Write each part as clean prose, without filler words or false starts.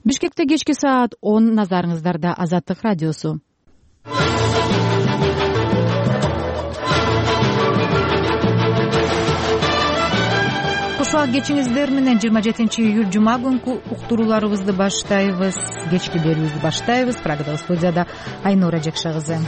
Бишкекте кечки саат 10 назарыңыздарда Азаттык радиосу. Кушак кечиңиздер менен 27-июль жума күнкү уктурууларыбызды баштайбыз. Кечки берүүбүздү баштайбыз. Прагада студияда Айнура Жекша кызы.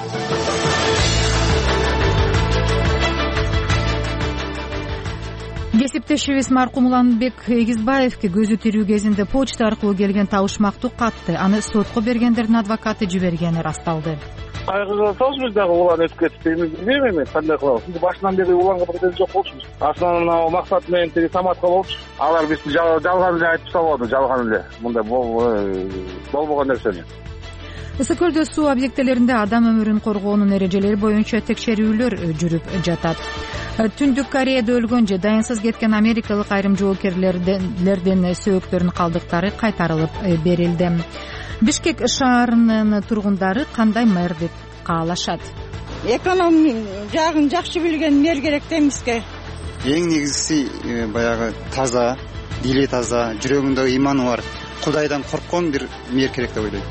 Кесиптешибиз маркум Уланбек Эгизбаевке көзү тирүү кезинде почта аркылуу келген табышмактуу катты аны сотко бергендердин адвокаты жибергени расталды. Кайгырсабыз биз дагы улан өтүп кетти. Билбейм эми кандай кылабыз. Башынан бери уланга претензия жок болчубуз. Аслан максат менен тиги Саматка болчу. Алар бизди жалган эле айтып салбады, жалган эле. Мындай болбогон нерсени. Ысык-Көлдө суу объектилеринде адам өмүрүн коргоонун эрежелери боюнча текшерүүлөр жүрүп жатат. Түндүк Кореяда өлгөн же дайынсыз кеткен америкалык айрым жоокерлердин сөөктөрүнүн калдыктары кайтарылып берилди. Бишкек шаарынын тургундары кандай мэр деп каалашат? Эконом жагын жакшы билген мэр керек да эмеске. Эң негизгиси баягы таза, дили таза, жүрөгүндө иманы бар, Кудайдан корккон бир мэр керек деп ойлойм.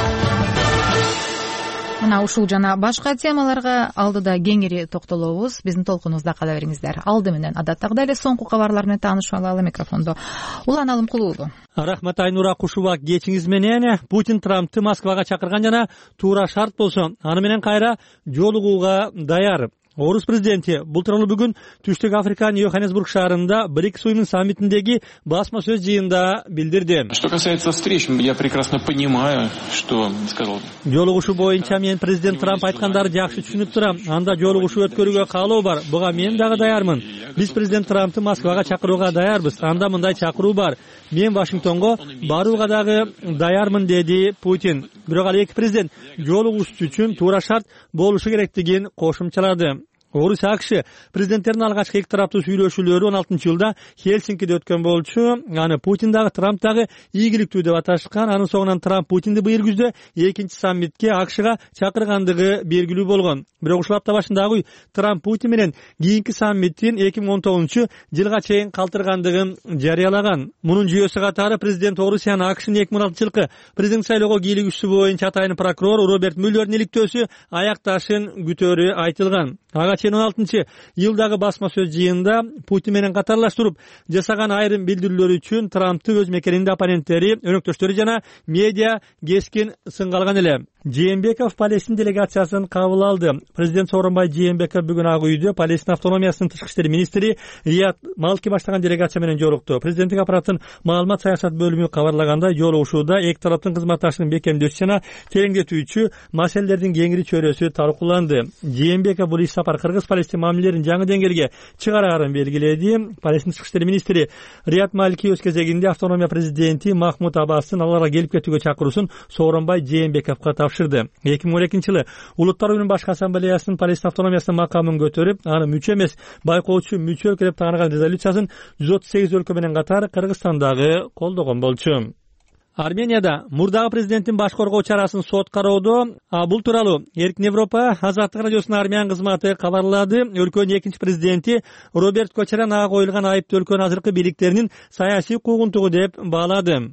Мына ушул жана башка темаларга алдыда кеңири токтолобуз. Биздин толкунубузда кала бериңиздер. Алды менен адаттагыдай эле соңку кабарлар менен таанышып алалы. Микрофондо Улан Алымкулуу. Рахмат Айнура, кушубак кечиңиз менен. Путин Трампты Москвага чакырган жана туура шарт болсо аны менен кайра жолугууга даяр. Орус президенти бул тууралуу бүгүн Түштүк Африканын Йоханнесбург шаарында БРИКС уюмунун саммитиндеги басма сөз жыйында билдирди. Что касается встреч, я прекрасно понимаю, что сказал. Жолугушуу боюнча мен президент Трамп айткандарды жакшы түшүнүп турам. Анда жолугушуу өткөрүүгө каалоо бар. Буга мен дагы даярмын. Биз президент Трампты Москвага чакырууга даярбыз. Анда мындай чакыруу бар. Мен Вашингтонго барууга дагы даярмын, деди Путин. Бирок ал эки президент жолугушуу үчүн туура шарт болушу керектигин кошумчалады. Орусия АКШ президенттердин алгачкы эки тараптуу сүйлөшүүлөрү 16-жылда Хельсинкиде өткөн болчу. Аны Путин дагы Трамп дагы ийгиликтүү деп аташкан. Анын соңунан Трамп Путинди быйыл күздө экинчи саммитке АКШга чакыргандыгы белгилүү болгон. Бирок ушул апта башындагы Трамп Путин менен кийинки саммиттин 2019-жылга чейин калтыргандыгын жарыялаган. Мунун жүйөсү катары президент Орусиянын АКШнын 2016-жылкы президент шайлоого кийлигишүү боюнча атайын прокурор Роберт Мюллердин иликтөөсү аякташын күтөөрү айтылган. Ага чейин 16-жылдагы басма сөз жыйында Путин менен катарлаштырып жасаган айрым билдирүүлөр үчүн Трампты өз мекенинде оппоненттери, өнөктөштөрү жана медиа кескин сынга алган эле. Жээнбеков Палестин делегациясын кабыл алды. Президент Сооронбай Жээнбеков бүгүн Ак үйдө Палестин автономиясынын тышкы иштер министри Рият Малки баштаган делегация менен жолукту. Президенттик аппараттын маалымат саясат бөлүмү кабарлагандай, жолугушууда эки тараптын кызматташтыгын бекемдөөсү жана тереңдетүүчү маселелердин кеңири чөйрөсү талкууланды. Жээнбеков бул иш сапар Кыргыз-Палестин мамилелерин жаңы деңгээлге чыгарарын белгиледи. Палестин тышкы иштер министри Рият Малки өз кезегинде автономия президенти Махмуд Аббастын аларга келип кетүүгө чакыруусун Сооронбай Жээнбековго тапшырды. 2012-жылы Улуттар уюмунун башкы ассамблеясынын Палестин автономиясынын макамын көтөрүп, аны мүчө эмес, байкоочу мүчө өлкө деп тааныган резолюциясын 138 өлкө менен катар Кыргызстандагы колдогон болчу. Арменияда мурдагы президенттин баш коргоо чарасын сот кароодо. Бул тууралуу Эркин Европа Азаттык радиосунун армян кызматы кабарлады. Өлкөнүн экинчи президенти Роберт Кочарян ага коюлган айыпты өлкөнүн азыркы бийликтеринин саясий куугунтугу деп баалады.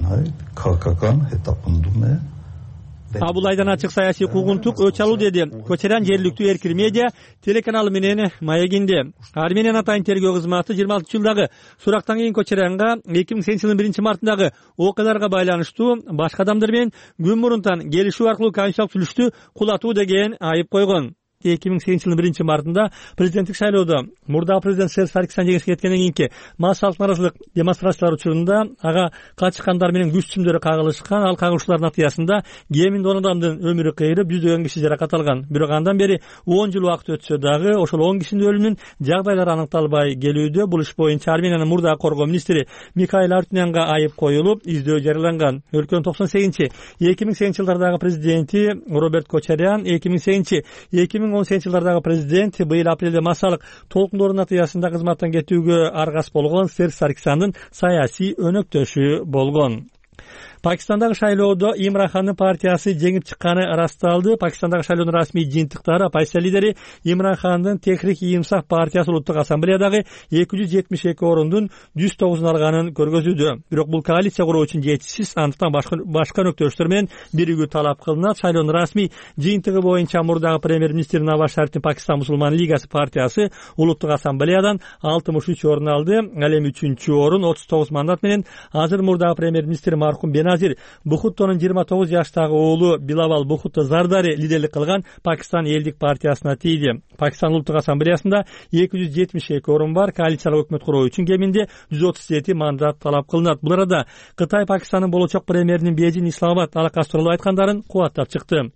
Бул айдан ачык саясий куугунтук өч алуу, деди Кочарян жергиликтүү Эркин медиа телеканалы менен маегинде. Армениянын атайын тергөө кызматы 26-жылдагы сурактан кийин Кочарянга 2008-жылдын 1-мартындагы окуяларга байланыштуу башка адамдар менен күн мурунтан келишүү аркылуу конституциялык сүйлөштү кулатуу деген айып койгон. 2008-жылдын 1-мартында президенттик шайлоодо мурдагы президент Серж Саркисян жеңишке жеткенден кийинки массалык нааразычылык демонстрациялар учурунда ага катышкандар менен күч сүмдөрү кагылышкан. Ал кагылышуулардын натыйжасында кеминде 10 адамдын өмүрү кыйрып, жүздөгөн киши жаракат алган. Бирок андан бери 10 жыл убакыт өтсө дагы ошол 10 кишинин өлүмүнүн жагдайлары аныкталбай келүүдө. Бул иш боюнча Армениянын мурдагы коргоо министри Михаил Артунянга айып коюлуп, издөө жарыяланган. Өлкөнүн 98-2008-жылдардагы президенти Роберт Кочарян, 2018-жылдардагы президент быйыл апрелде массалык толкундордун натыйжасында кызматтан кетүүгө аргас болгон Серж Саркисяндын саясий өнөктөшү болгон. Пакистандагы шайлоодо Имран Хандын партиясы жеңип чыкканы ырасталды. Пакистандагы шайлоонун расмий жыйынтыктары оппозиция лидери Имран Хандын Техрик-и-Инсаф партиясы улуттук ассамблеядагы 272 орундун 109 алганын көргөзүүдө. Бирок бул коалиция куруу үчүн жетишсиз, андыктан башка нөктөштөр менен биригүү талап кылынат. Шайлоонун расмий жыйынтыгы боюнча мурдагы премьер-министр Наваз Шарифтин Пакистан мусулман лигасы партиясы улуттук ассамблеядан 63 орун алды. Ал эми 3-чү орун 39 мандат менен азыр мурдагы премьер-министр мархум Беназир Бухуттонун 29 жаштагы уулу Билавал Бухутто Зардари лидерлик кылган Пакистан элдик партиясына тийди. Пакистан улуттук ассамблеясында 272 орун бар. Коалициялык өкмөт куруу үчүн кеминде 137 мандат талап кылынат. Бул арада Кытай Пакистандын болочок премьеринин Бейжин Исламабад алакасы тууралуу айткандарын кубаттап чыкты.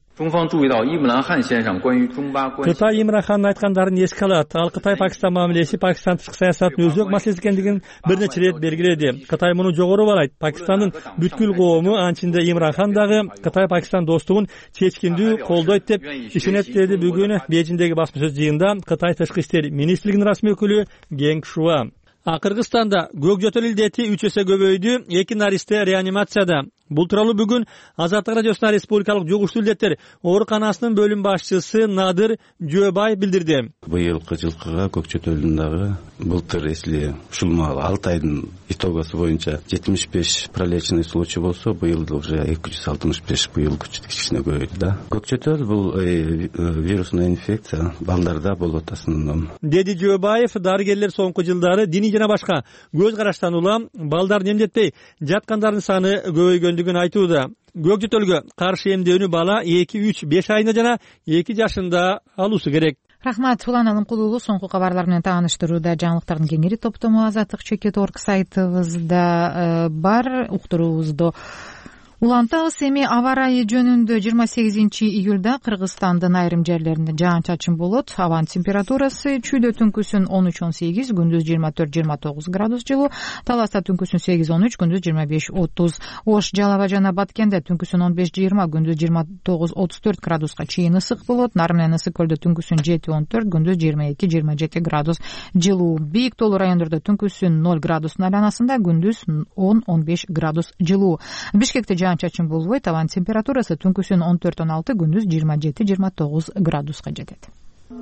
Кытай Имран Хандын айткандарын эске алат. Ал Кытай Пакистан мамилеси Пакистан тышкы саясаттын өзөк маселеси экендигин бир нече ирет белгиледи. Кытай муну жогору баалайт. Пакистандын бүткүл коому, анчинде Имран Хан дагы Кытай Пакистан достугун чечкиндүү колдойт деп ишенет деди бүгүн Бейжиндеги басма сөз жыйынында Кытай тышкы иштер министрлигинин расмий өкүлү Генг Шуа. Кыргызстанда көк жөтөл илдети 3 эсе көбөйдү. 2 наристе реанимацияда. Бул тууралуу бүгүн Азаттык радиосуна республикалык жугуштуу илдеттер ооруканасынын бөлүм башчысы Надыр Жөөбай билдирди. Быйылкы жылкыга көк жөтөлдүн дагы былтыр эсли ушул 6 айдын итогосу боюнча 75 пролеченный случай болсо, быйыл уже 265 быйыл кичине көбөйдү да. Көк жөтөл бул вирусный инфекция балдарда болот основном. Деди Жөөбаев, дарыгерлер соңку жылдары диний жана башка көз караштан улам балдарды эмдетпей жаткандардын саны көбөйгөндүгүн айтууда. Көк жөтөлгө каршы эмдөөнү бала 2-3-5 айында жана 2 жашында алуусу керек. Рахмат, Улан Алымкулуулу соңку кабарлар менен тааныштырууда. Жаңылыктардын кеңири топтому Азаттык.org сайтыбызда бар. Уктуруубузду улантабыз. Эми аба ырайы жөнүндө 28-июлда Кыргызстандын айрым жерлеринде жаан-чачын болот. Абанын температурасы чүйдө түнкүсүн 13-18, күндүз 24-29 градус жылуу, Таласта түнкүсүн 8-13, күндүз 25-30, Ош, Жалал Абад жана Баткенде түнкүсүн 15-20, күндүз 29-34 градуска чейин ысык болот. Нарын менен Ысык көлдө түнкүсүн 7-14, күндүз 22-27 градус жылуу. Бийик тоолуу райондордо түнкүсүн 0 градустун айланасында, күндүз 10-15 градус жылуу. Бишкекте жаан-чачын болбойт. Абанын температурасы түнкүсүн 14-16, күндүз 27-29 градуска жетет.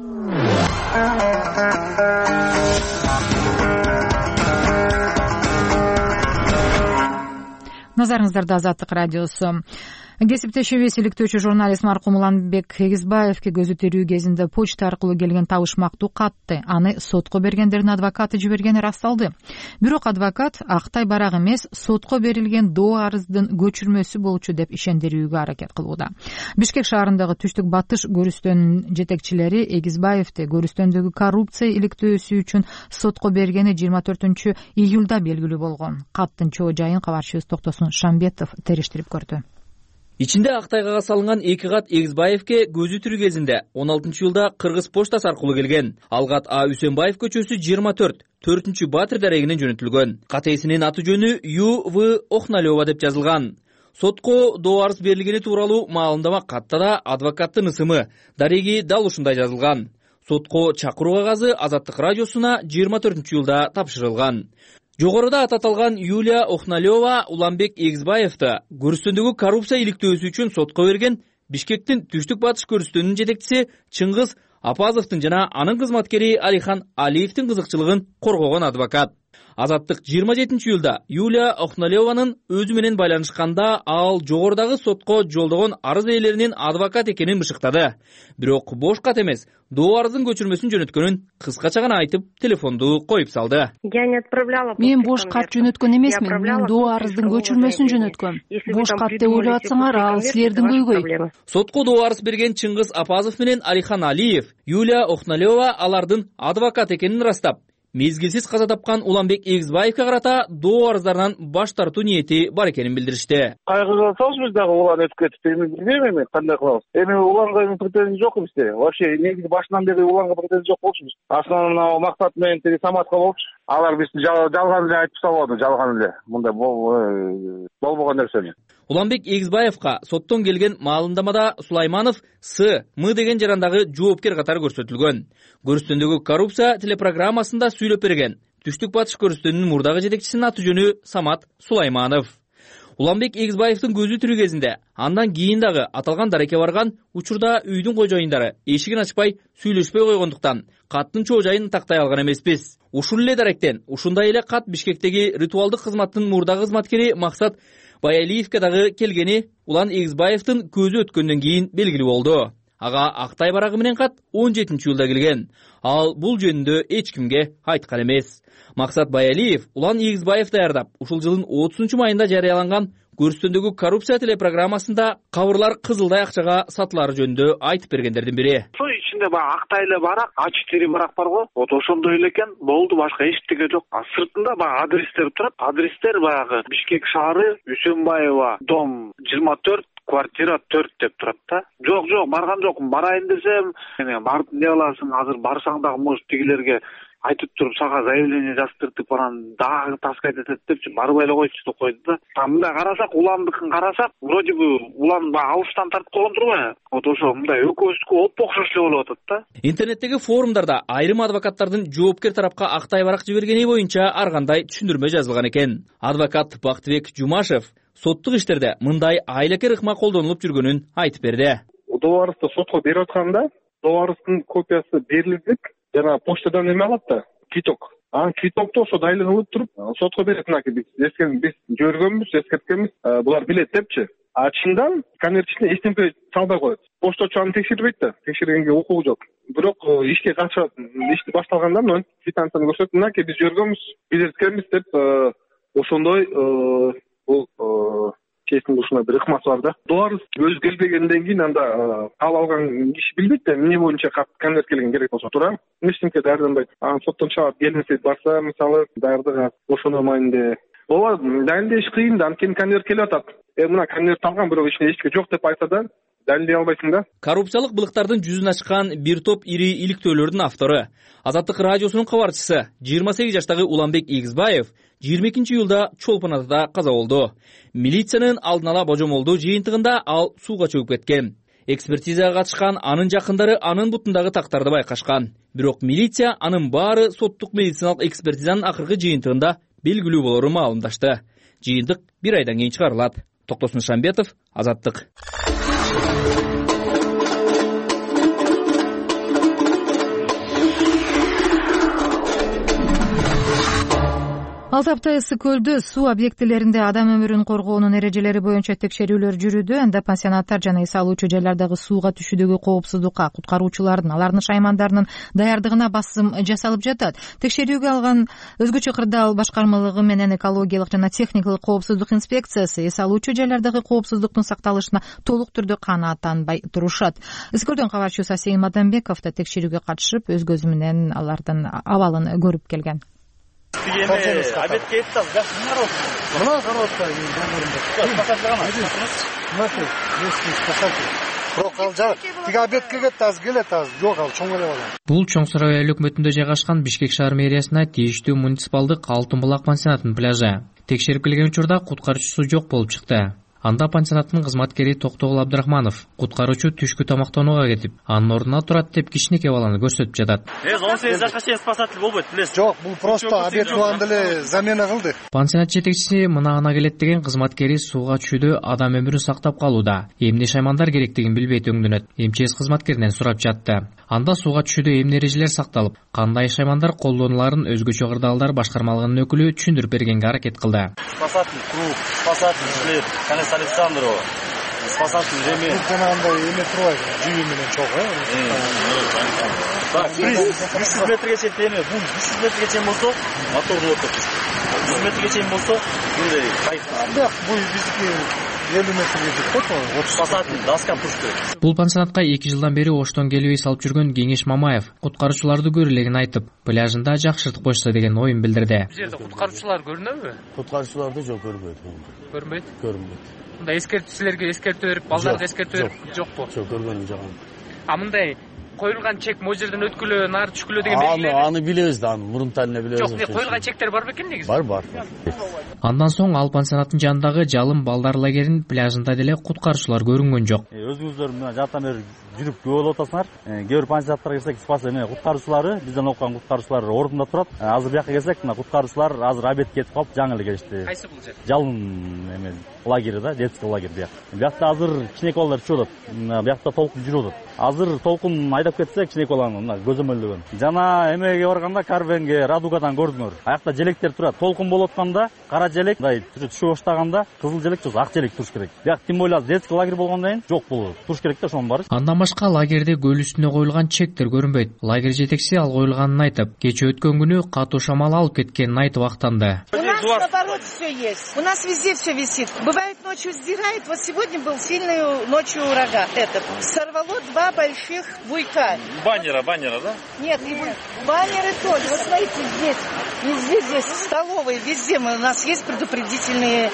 Назарыңыздарда Азаттык радиосу. Кесиптешибиз иликтөөчү журналист маркум Уланбек Эгизбаевке көзү тирүү кезинде почта аркылуу келген табышмактуу катты аны сотко бергендердин адвокаты жибергени ырасталды. Бирок адвокат актай барак эмес, сотко берилген доо арыздын көчүрмөсү болчу деп ишендирүүгө аракет кылууда. Бишкек шаарындагы Түштүк Батыш көрүстөнүнүн жетекчилери Эгизбаевди көрүстөндөгү коррупция иликтөөсү үчүн сотко бергени 24-июлда белгилүү болгон. Каттын чоо жайын кабарчыбыз Токтосун Шамбетов териштирип көрдү. Ичинде актайга салынган 2 кат Эгизбаевке көзү тирүү кезинде 16-июлда Кыргыз поштасы аркылуу келген. Ал кат А. Үсенбаев көчөсү 24, 4 Батыр дарегинен жөнөтүлгөн. Кат ээсинин аты жөнү Ю.В. Охналёва деп жазылган. Сотко доо арыз берилгени тууралуу маалымдама катта да адвокаттын ысымы, дареги дал ушундай жазылган. Сотко чакыруу кагазы Азаттык радиосуна 24-июлда тапшырылган. Жогоруда аталган Юлия Охналёва Уланбек Эгизбаевди көрүстөндөгү коррупция иликтөөсү үчүн сотко берген. Бишкектин Түштүк Батыш көрүстөнүнүн жетекчиси Чыңгыз Апазовдун жана анын кызматкери Алихан Алиевдин кызыкчылыгын коргогон адвокат. Азаттык 27-июлда Юлия Охналёванын өзү менен байланышканда ал жогорудагы сотко жолдогон арыз ээлеринин адвокат экенин бышыктады. Бирок бош кат эмес, доо арыздын көчүрмөсүн жөнөткөнүн кыскача гана айтып телефонду коюп салды. Мен бош кат жөнөткөн эмесмин, мен доо арыздын көчүрмөсүн жөнөткөм. Бош кат деп ойлоп атсаңар, ал силердин көйгөй. Сотко доо арыз берген Чыңгыз Апазов менен Алихан Алиев, Юлия Охналёва алардын адвокат экенин ырастап, мезгилсиз каза тапкан Уланбек Эгизбаевке карата доо арыздарынан баш тартуу ниети бар экенин билдиришти. Кайгыга салсыз биз дагы улан өтүп кетип, эми билбейм эми кандай кылабыз. Эми уланга претензия жок бизде. Вообще негизи башынан бери уланга претензия жок болчу. Основной максат менен тиги Саматка болчу. Алар бизди жалган эле айтып салбады, жалган эле. Мындай болбогон нерсени. Уланбек Эгизбаевка соттон келген маалымдамада Сулайманов С.М. деген жарандагы жоопкер катары көрсөтүлгөн. Көрүстөндөгү коррупция телепрограммасында сүйлөп берген. Түштүк Батыш көрүстөнүнүн мурдагы жетекчисинин аты жөнү Самат Сулайманов. Уланбек Эгизбаевдин көзү тирүү кезинде андан кийин дагы аталган дарекке барган учурда үйдүн кожоюндары эшигин ачпай сүйлөшпөй койгондуктан каттын чоо жайын тактай алган эмеспиз. Ушул эле даректен ушундай эле кат Бишкектеги ритуалдык кызматтын мурдагы кызматкери Максат Баялиевке дагы келгени Улан Эгизбаевдин көзү өткөндөн кийин белгилүү болду. Ага Актай барагы менен кат 17-жылда келген. Ал бул жөнүндө эч кимге айткан эмес. Максат Баялиев Улан Эгизбаев даярдап, ушул жылдын 30-майында жарыяланган Көрүстөндөгү коррупция телепрограммасында кабырлар кызылдай акчага сатылары жөнүндө айтып бергендердин бири. Ошо ичинде баягы Актайлы барак, ачык тери барак бар го. Вот ошондой эле экен. Болду, башка эчтеке жок. Сыртында баягы адрестер турат. Адрестер баягы Бишкек шаары, Үсөнбаева, дом 24, квартира 4 деп турат да. Жок, барган жокмун. Барайын десем, барып эмне кыласың? Азыр барсаң дагы может тигилерге айтып туруп сага заявление жаздыртып анан дагы таскайт этет депчи барбай эле койчу деп койду да. Мындай карасак, Уландыкын карасак, вроде бы Улан алыштан тартып койгон турбайбы? Вот ошо мындай экөөсүнүкү оппокшош эле болуп атат да. Интернеттеги форумдарда айрым адвокаттардын жоопкер тарапка Актай барак жибергени боюнча ар кандай түшүндүрмө жазылган экен. Адвокат Бактыбек Жумашев соттук иштерде мындай айлакер ыкма колдонулуп жүргөнүн айтып берди. Доорубузду сотко берип атканда, доорубуздун копиясы берилдик. Жана почтадан эме алат да, киток. Анан китокту ошо дайланып туруп, сотко берет. Мынакей биз жөргөнбүз, эскерткенбиз, булар билет депчи. Ачындан конверт ичине эч нерсе салбай коет. Поштачы аны текшербейт да, текшергенге укугу жок. Бирок ишке качат, ишти башталгандан оң квитанцияны көрсөтүп, мынакей биз жөргөнбүз, билеткенбиз деп ошондой бул кесиндин ушундай бир ыкмасы бар да. Доорубуз өзү келбегенден кийин анда кабыл алган киши билбейт да, эмне боюнча конверт келген керек болсо туура. Эчтеке даярданбайт. Анан соттон чыгып келмесе барса, мисалы даярдык ошондой майында. Ооба, далилдеш кыйын да, анткени конверт келип атат. Мына конверт алган, бирок ичинде эчтеке жок деп айтса да, далилдей албайсың да. Коррупциялык былыктардын жүзүн ачкан бир топ ири иликтөөлөрдүн автору, Азаттык радиосунун кабарчысы 28 жаштагы Уланбек Эгизбаев 22-июлда Чолпон атада каза болду. Милициянын алдын ала божомолдуу жыйынтыгында ал сууга чөгүп кеткен. Экспертизага катышкан анын жакындары анын бутундагы тактарды байкашкан. Бирок милиция анын баары соттук медициналык экспертизанын акыркы жыйынтыгында белгилүү болорун маалымдашты. Жыйынтык 1 айдан кийин чыгарылат. Токтосун Шамбетов, Азаттык. Алты апта ысык көлдө суу объектилеринде адам өмүрүн коргоонун эрежелери боюнча текшерүүлөр жүрүүдө. Анда пансионаттар жана эс алуучу жайлардагы сууга түшүүдөгү коопсуздукка куткаруучулардын, алардын шаймандарынын даярдыгына басым жасалып жатат. Текшерүүгө алган өзгөчө кырдаал башкармалыгы менен экологиялык жана техникалык коопсуздук инспекциясы эс алуучу жайлардагы коопсуздуктун сакталышына толук түрдө канааттанбай турушат. Ысык көлдөн кабарчыбыз Асейин Мадамбеков да текшерүүгө катышып, өз көзү менен алардын абалын көрүп келген. Обедке еттаз, да? Мына коробка, тиги обедке кетти, аз келет, аз жок, ал чоң эле бала. Бул Чоң Сарай өкмөтүндө жайгашкан Бишкек шаар мэриясына тийиштүү муниципалдык Алтын булак пансионатынын пляжы. Текшерип келген учурда куткаруучусу жок болуп чыкты. Анда пансионаттын кызматкери Токтогул Абдрахманов куткаруучу түшкү тамактанууга кетип, анын ордуна турат деп кичинекей баланы көрсөтүп жатат. 18 жашка чейин спасатель болбойт, билесиз? Жок, бул просто обед кылганда эле замена кылды. Пансионат жетекчиси мына ана келет деген кызматкери сууга түшүүдө адам өмүрүн сактап калууда. Эмне шаймандар керектигин билбейт өңдөнөт. МЧС кызматкеринен сурап жатты. Анда сууга түшүүдө эмне эрежелер сакталып, кандай шаймандар колдонуларын өзгөчө кырдаалдар башкармалыгынын өкүлү түшүндүрүп бергенге аракет кылды. Спасатель круг, спасатель шлем, Канес Александрова, спасатель ремень. Жанагындай эме турбайбы, жүйү менен чогуу, Так, 300 метрге чейин эме, бул 300 метрге чейин болсо, моторду отуруп. 100 метрге чейин болсо, мындай кайык. Бирок бул биздики 50 метрге жетет, спасатель даска пушты. Бул пансионатка 2 жылдан бери оштон келип салып жүргөн Кеңеш Мамаев куткаруучуларды көрүлегин айтып, пляжында жакшыртып койсо деген оюн билдирди. Бул жерде куткаруучулар көрүнөбү? Куткаруучуларды жок көрбөйт. Көрбөйт? Көрбөйт. Мындай эскертүүчүлөргө эскертүү берип, балдарга эскертүү берип жокпу? Жок, көргөнүм жок. А мындай коюлган чек могу жерден өткүлө, нары түшкүлө деген белгилер. Аны билебиз да, мурунтан эле билебиз. Жок, коюлган чектер бар бекен негизи? Бар. Андан соң ал пансионаттын жанындагы Жалым балдар лагеринин пляжында деле куткаруучулар көрүнгөн жок. Өзүңүздөр мына жаттан бери жүрүп күбө болуп атасыңар. Кээ бир пансионаттарга келсек, спас эме куткаруучулары, бизден окуган куткаруучулар ордунда турат. Азыр бияка келсек, мына куткаруучулар азыр обед кетип калып, жаңы эле келишти. Кайсы бул жер? Жалын эме лагери да, детский лагерь бияк. Биякта азыр кичинекей балдар түшүп атат. Биякта толкун жүрүп атат. Азыр толкун айдап кетсе, кичинекей баланы мына көзөмөлдөгөн. Жана эмеге барганда Карвенге, Радугадан көрдүңөр. Аякта желектер турат. Толкун болуп атканда кара желек мындай түшө баштаганда кызыл желек же ак желек туруш керек. Бияк тим более детский лагерь болгондон кийин жок болот. Туруш керек да ошонун баары. Андан башка лагерде көл үстүнө коюлган чектер көрүнбөйт. Лагерь жетекчиси ал коюлганын айтып, кече өткөн күнү катуу шамал алып кеткенин айтып актанды. У нас наоборот все есть. У нас везде все висит. Бывает ночью сдирает. Вот сегодня был сильный ночью ураган. Сорвало 2 больших буйка. Баннера, да? Нет, баннеры тоже. Вот смотрите, здесь, везде здесь, в столовой, везде у нас есть предупредительные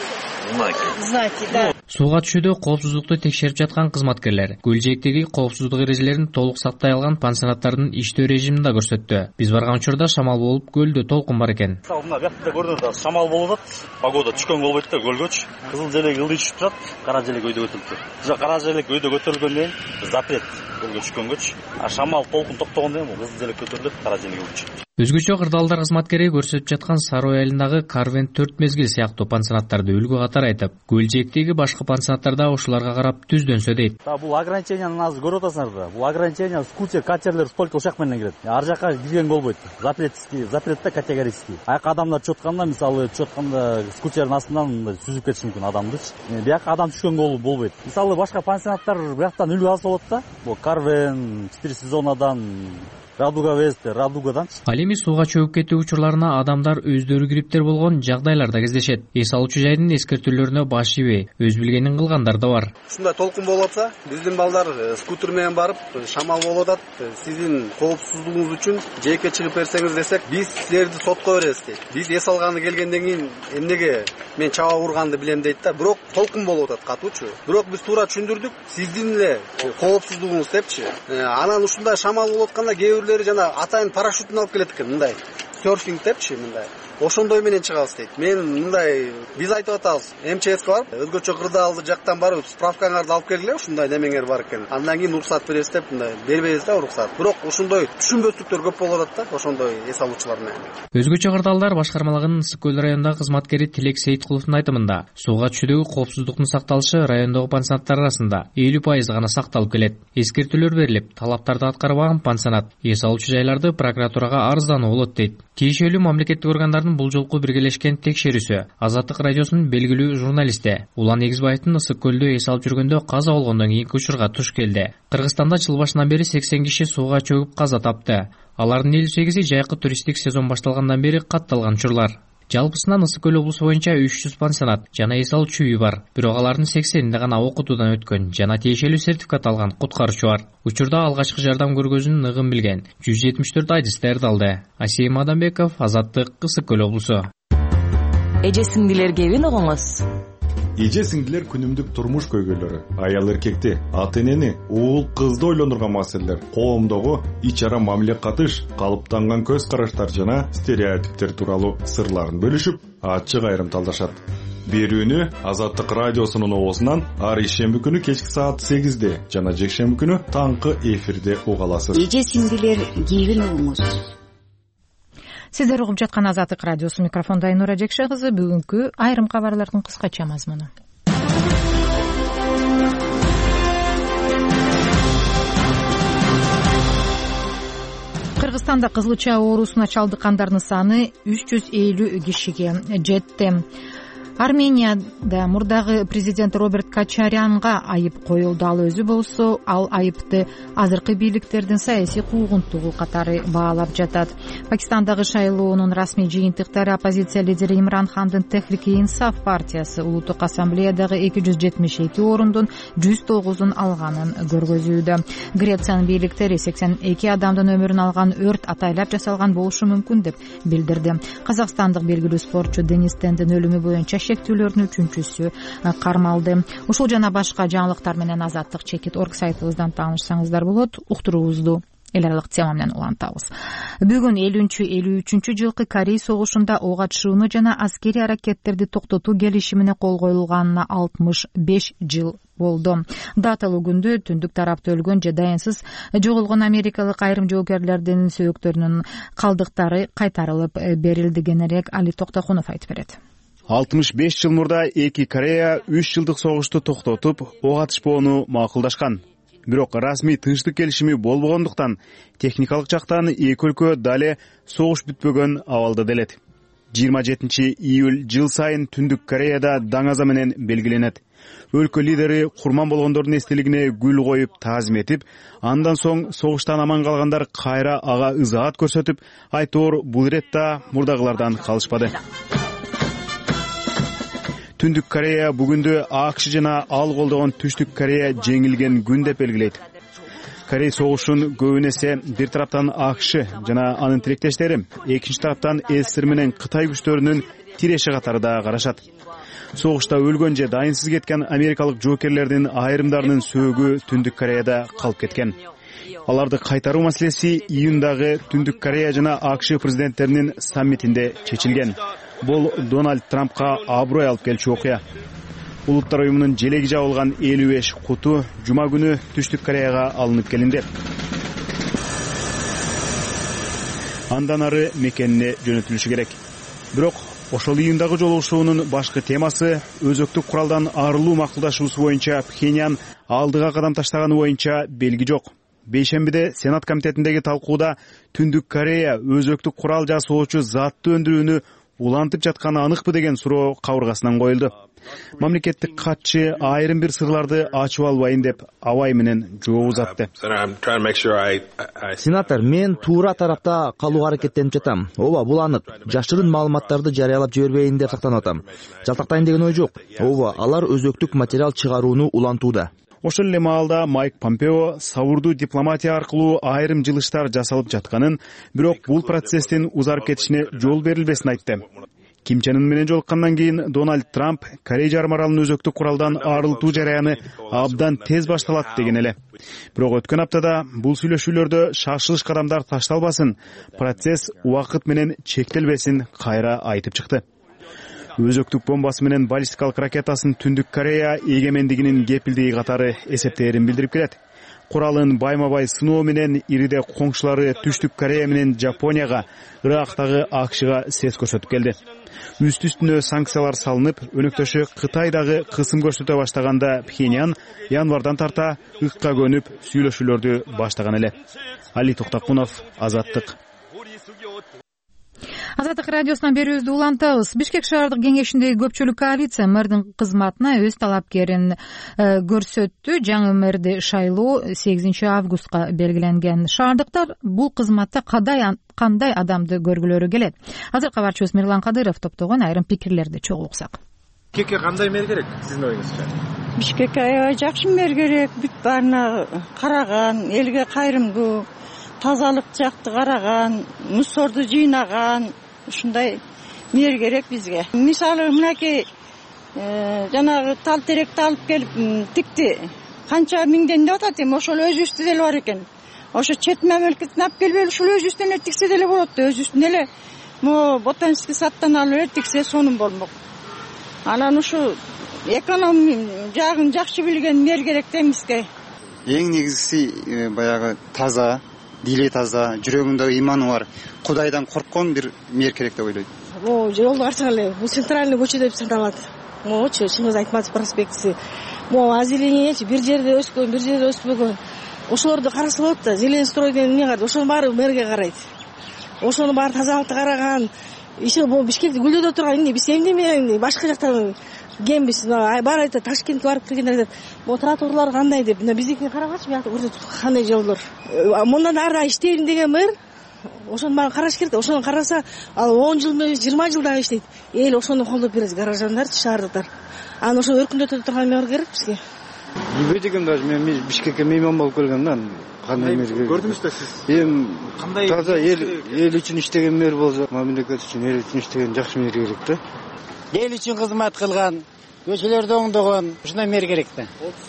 знаки, да. Сууга түшүүдө коопсуздукту текшерип жаткан кызматкерлер көл жээктеги коопсуздук эрежелерин толук сактай алган пансионаттардын иштөө режимин да көрсөттү. Биз барган учурда шамал болуп, көлдө толкун бар экен. Мына бияқта көрүнөт, шамал болуп атат. Погода түшкөн болбойт да көлгөчү. Кызыл желек ылдый түшүп турат, кара желек өйдө көтөрүлүп. Кара желек өйдө көтөрүлгөндөн кийин запрет көлгө түшкөнгөчү. Шамал толкун токтогондон кийин кызыл желек көтөрүлүп, кара желек өчүп. Өзгөчө кырдаалдар кызматкери көрсөтүп жаткан Сарой айылындагы Карвен 4 мезгил сыяктуу пансионаттарды үлгү катары айтып, көл жээктеги башка пансионаттарда ушуларга карап түздөнсө дейт. Бул ограниченияны азыр көрүп атасыңар да. Бул ограничение скутер, катерлер только ушак менен кирет. Ар жака кирген болбойт. Запретте категорический. Аяка адамдар чөтканда, мисалы чөтканда скутердин астынан сүзүп кетиши мүмкүн адамдычы. Бияка адам түшкөнгө болбойт. Мисалы башка пансионаттар бияктан үлгү алса болот да. Бул Карвен 4 сезонадан Радуга Вест, Радугадан. Ал эми сууга чөгүп кетүү учурларына адамдар өздөрү кириптер болгон жагдайларда кездешет. Эс алуучу жайдын эскертүүлөрүнө баш ийбей, өз билгенин кылгандар да бар. Ушундай толкун болуп атса, биздин балдар скутер менен барып, шамал болуп атат. Сиздин коопсуздугуңуз үчүн жээкке чыгып берсеңиз десек, биз силерди сотко беребиз дейт. Биз эс алганы келгенден кийин эмнеге мен чаба урганды билем дейт да. Бирок толкун болуп атат катуучу. Бирок биз туура түшүндүрдүк, сиздин эле коопсуздугуңуз депчи. Анан ушундай шамал болуп атканда жана атайын парашютун алып келет экен, мындай серфинг депчи, мындай ошондой менен чыгабыз дейт. Мен мындай биз айтып атабыз, МЧСке барып, өзгөчө кырдаалды жактан барып, справкаңарды алып келгиле, ушундай немеңер бар экен. Андан кийин уруксат беребиз деп, мындай бербейбиз да уруксат. Бирок ошондой түшүнбөстүктөр көп болуп атат да, ошондой эс алуучулар менен. Өзгөчө кырдаалдар башкармалыгынын Ысык көл районундагы кызматкери Тилек Сейиткуловдун айтымында, сууга түшүүдөгү коопсуздуктун сакталышы райондогу пансионаттар арасында 50% гана сакталып келет. Эскертүүлөр берилип, талаптарды аткарбаган пансионат эс алуучу жайларды прокуратурага арыздануу болот дейт. Тиешелүү мамлекеттик органдардын бул жолку биргелешкен текшерүүсү Азаттык радиосунун белгилүү журналисти Улан Эгизбаевдин Ысык көлдө эс алып жүргөндө каза болгондон кийинки учурга туш келди. Кыргызстанда жыл башынан бери 80 киши сууга чөгүп каза тапты. Алардын 58-и жайкы туристтик сезон башталгандан бери катталган учурлар. Жалпысынан Ысык көл облусу боюнча 300 пансионат жана эс алуучу үй бар. Бирок алардын 80-inde гана окутуудан өткөн жана тиешелүү сертификат алган куткаруучу бар. Учурда алгачкы жардам көргөзүүнүн ыгын билген 174 айдыс даярдалды. Асейим Адамбеков, Азаттык, Ысык көл облусу. Эже сиңдилер кебин огоңуз. Эже сиңдилер күнүмдүк турмуш көйгөйлөрү, аял эркекти, ата энени, уул кызды ойлондурган маселелер, коомдогу ич ара мамиле катыш, калыптанган көз караштар жана стереотиптер тууралуу сырларын бөлүшүп, ачык айрымталдашат. Берүүнү Азаттык радиосунун оозунан ар ишемби күнү кечки саат 8-де жана жекшемби күнү таңкы эфирде уга аласыз. Эже сиңдилер кебин огоңуз. Сиздер угуп жаткан Азаттык радиосу, микрофонда Айнура Жекше кызы. Бүгүнкү айрым кабарлардын кыскача мазмуну. Кыргызстанда кызылча оорусуна чалдыккандардын саны 350 кишиге жетти. Арменияда мурдагы президент Роберт Качарянга айып коюлду. Ал өзү болсо, ал айыпты азыркы бийликтердин саясий куугунтугу катары баалап жатат. Пакистандагы шайлоонун расмий жыйынтыктары оппозиция лидери Имран Хандын Техрики-Инсаф партиясы улуттук ассамблеядагы 272 орундун 109-ун алганын көргөзүүдө. Грециянын бийликтери 82 адамдын өмүрүн алган өрт атайлап жасалган болушу мүмкүн деп билдирди. Казакстандык белгилүү спортчу Денис Тендин өлүмү боюнча шектүүлөрдүн үчүнчүсү кармалды. Ушул жана башка жаңылыктар менен Азаттык Чекит.org сайтыбыздан таанышсаңыздар болот. Уктуруубузду эл аралык тема менен улантабыз. Бүгүн 50-53 жылкы Корей согушунда ок атышууну жана аскерий аракеттерди токтотуу келишимине кол коюлганына 65 жыл болду. Даталуу күндө түндүк тарапта өлгөн же дайынсыз жоголгон америкалык айрым жоокерлердин сөөктөрүнүн калдыктары кайтарылып берилди. Кененирээк Али Токтокунов айтып берет. 65 жыл мурда эки Корея 3 жылдык согушту токтотуп, ок атышпоону макулдашкан. Бирок расмий тынчтык келишими болбогондуктан техникалык жактан эки өлкө дале согуш бүтпөгөн абалда делет. 27 июль жыл сайын Түндүк Кореяда даңаза менен белгиленет. Өлкө лидери курман болгондордун эстелигине гүл коюп таазим этип, андан соң согуштан аман калгандар кайра ага ызаат көрсөтүп, айтоор бул иретта мурдагылардан калышпады. Түндүк Корея бүгүндө АКШ жана ал колдогон Түштүк Корея жеңилген күн деп белгилейт. Корей согушун көбүн эсе бир тараптан АКШ жана анын тилектештери, экинчи тараптан СССР менен Кытай күчтөрүнүн тиреши катарында карашат. Согушта өлгөн же дайынсыз кеткен америкалык жоокерлердин айрымдарынын сөөгү Түндүк Кореяда калып кеткен. Аларды кайтаруу маселеси июндагы Түндүк Корея жана АКШ президенттеринин саммитинде чечилген. Бул Дональд Трампка аброй алып келчү окуя. Улуттар уюмунун желеги жабылган 55 куту жума күнү Түштүк Кореяга алынып келинди. Андан ары мекенине жөнөтүлүшү керек. Бирок ошол июндагы жолугушуунун башкы темасы өзөктүк куралдан арылуу макулдашуусу боюнча Пхеньян алдыга кадам таштаганы боюнча белги жок. Бейшембиде Сенат комитетиндеги талкууда Түндүк Корея өзөктүк курал жасоочу затты өндүрүүнү улантып жатканы аныкпы деген суроо кабыргасынан коюлду. Мамлекеттик катчы айрым бир сырларды ачып албайын деп абай менен жооп узатты. Сенатор, мен туура тарапта калууга аракеттенип жатам. Ооба, бул анык. Жашырын маалыматтарды жарыялап жибербейин деп сактанып атам. Жалтактайын деген ой жок. Ооба, алар өзөктүк материал чыгарууну улантууда. Ошол эле маалда Майк Помпео сабурдуу дипломатия аркылуу айрым жылыштар жасалып жатканын, бирок бул процесстин узарып кетишине жол берилбесин айтты. Ким Чен Ын менен жолуккандан кийин Дональд Трамп Корей жарым аралын өзөктүк куралдан арылтуу жараяны абдан тез башталат деген эле. Бирок өткөн аптада бул сүйлөшүүлөрдө шашылыш кадамдар ташталбасын, процесс убакыт менен чектелбесин кайра айтып чыкты. Өзөктүк бомбасы менен баллистикалык ракетасын Түндүк Корея эгемендигинин кепилдиги катары эсептээрин билдирип келет. Куралын байма-бай сыноо менен ириде коңшулары Түштүк Корея менен Жапонияга, Ирактагы АКШга сес көрсөтүп келди. Үстү-үстүнө санкциялар салынып, өнөктөшү Кытай дагы кысым көрсөтө баштаганда Пхеньян январдан тарта ыкка көнүп сүйлөшүүлөрдү баштаган эле. Али Токтокунов, Азаттык. Азаттык радиосунан берүүбүздү улантабыз. Бишкек шаардык кеңешиндеги көпчүлүк коалиция мэрдин кызматына өз талапкерин көрсөттү. Жаңы мэрди шайлоо 8 августка белгиленген. Шаардыктар бул кызматта кандай адамды көргүлөрү келет? Азыр кабарчыбыз Мирлан Кадыров топтогон айрым пикирлерди чогуу уксак. Бишкекке кандай мэр керек сиздин оюңузча? Бишкекке аябай жакшы мэр керек. Бүт баарына караган, элге кайрымдуу, тазалык жакты караган, мусорду жыйнаган, ушундай мэр керек бизге. Мисалы мынакей жанагы тал теректи алып келип тикти. Канча миңден деп атат эми, ошол өзүбүздө деле бар экен. Ошо чет мамлекеттен алып келбей ушул өзүбүздөн эле тиксе деле болот да, өзүбүздөн эле могу ботанический садтан алып эле тиксе сонун болмок. Анан ушу эконом жагын жакшы билген мэр керек да бизге. Эң негизгиси баягы таза, дили таза, жүрөгүндө иманы бар, Кудайдан корккон бир мэр керек деп ойлойт. Жолду карасаң эле, бул центральный көчө деп саналат. Могучу Чыңгыз Айтматов проспектиси. Озеленениечи бир жерде өскөн, бир жерде өспөгөн. Ошолорду караса болот да, зелень стройден эмне карайт, ошонун баары мэрге карайт. Ошонун баары тазалыкты караган. Иши бул Бишкекте гүлдөдө турган эмне, биз эмне башка жактан кембиз. Баары айтат, Ташкентке барып келгендер айтат, бул тротуарлар кандай деп. Биздикини карагачы, биякта кандай жолдор. Мындан ары иштейм деген мэр ошонун баарын караш керек да. Ошону караса, ал 10 жыл, 20 жылда иштейт. Эл ошону колдоп берет, гаражандарчы, шаардыктар. Аны ошо өркүндөтө турган мэр керек бизге. Эмне деген даже мен Бишкекке мейман болуп келгем да. Кандай мэр керек? Көрдүңүз да сиз? Эми кандай таза эл үчүн иштеген мэр болсо, мамлекет үчүн, эл үчүн иштеген жакшы мэр керек да. Эл үчүн кызмат кылган, көчөлөрдү оңдогон, ушундай мэр керек да.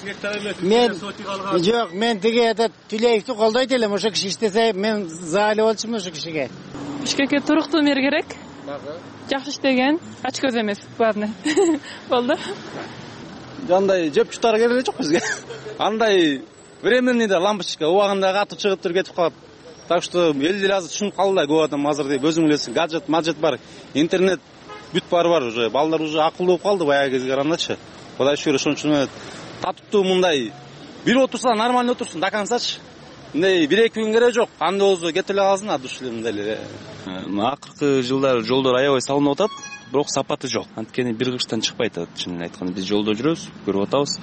Мен жок, мен тиги Тилеевди колдойт элем, ошо киши иштесе мен заалы болчумун ошо кишиге. Бишкекке туруктуу мэр керек. Жакшы иштеген, ачкөз эмес, главное. Болду. андай жеп жутар керек эле жок бизге. Андай временный да лампочка убагында катып чыгып туруп кетип калат. Так что эл деле азыр түшүнүп калды да көп адам азыр деп өзүң билесиң, гаджет бар, интернет бүт бар уже. Балдар уже акылдуу болуп калды баягы кезге карагандачы. Кудай шүгүр ошон үчүн татыптуу мындай бир отурса нормально отурсун до концачы. Мындай 1-2 күн керек жок. Анда болсо кете эле калсын а душ эле мындай эле. Акыркы жылдар жолдор аябай салынып атат, бирок сапаты жок. Анткени бир кыштан чыкпайт атат. Чын айтканда биз жолдо жүрөбүз, көрүп атабыз.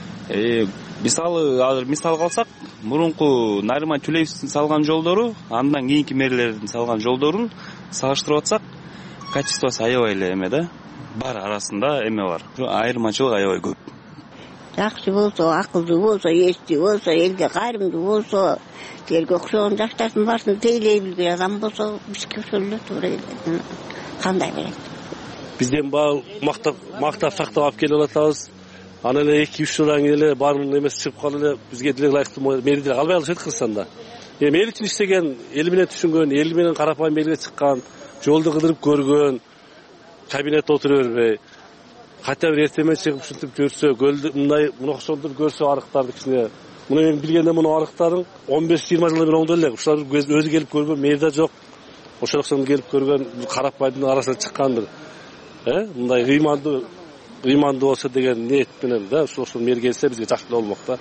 Мисалы калсак, мурунку Нарыман Түлеевдин салган жолдору, андан кийинки мэрлердин салган жолдорун салыштырып атсак, качествосы аябай эле эме да. Бар арасында эме бар. Айырмачылык аябай көп. Жакшы болсо, акылдуу болсо, эстүү болсо, элге кайрымдуу болсо, элге окшогон жаштардын баарсын тейлей билген адам болсо, бизге ошол эле туура эле. Кандай берет? Бизден мактап сактап алып келип атабыз. Аны эле 2-3 жылдан кийин эле баарын эмеси чыгып калып эле бизге деле ылайыктуу мэри деле калбай калышат Кыргызстанда. Эл үчүн иштеген, эл менен түшүнгөн, эл менен карапайым элге чыккан, жолду кыдырып көргөн, кабинетте отура бербей, хотя бир эртемен чыгып ушинтип көрсө, көлдү мындай окшондур көрсө арыктарды кичине. Муну мен билгенде муну арыктарын 15-20 жылдан бери оңдой эле. Ушулар өзү келип көргөн, мэрда жок. Ошол окшондо келип көргөн карапайымдын арасынан чыккандыр. Мындай ыймандуу болсо деген ниет менен да ошол мэр келсе бизге жакшы болмок да.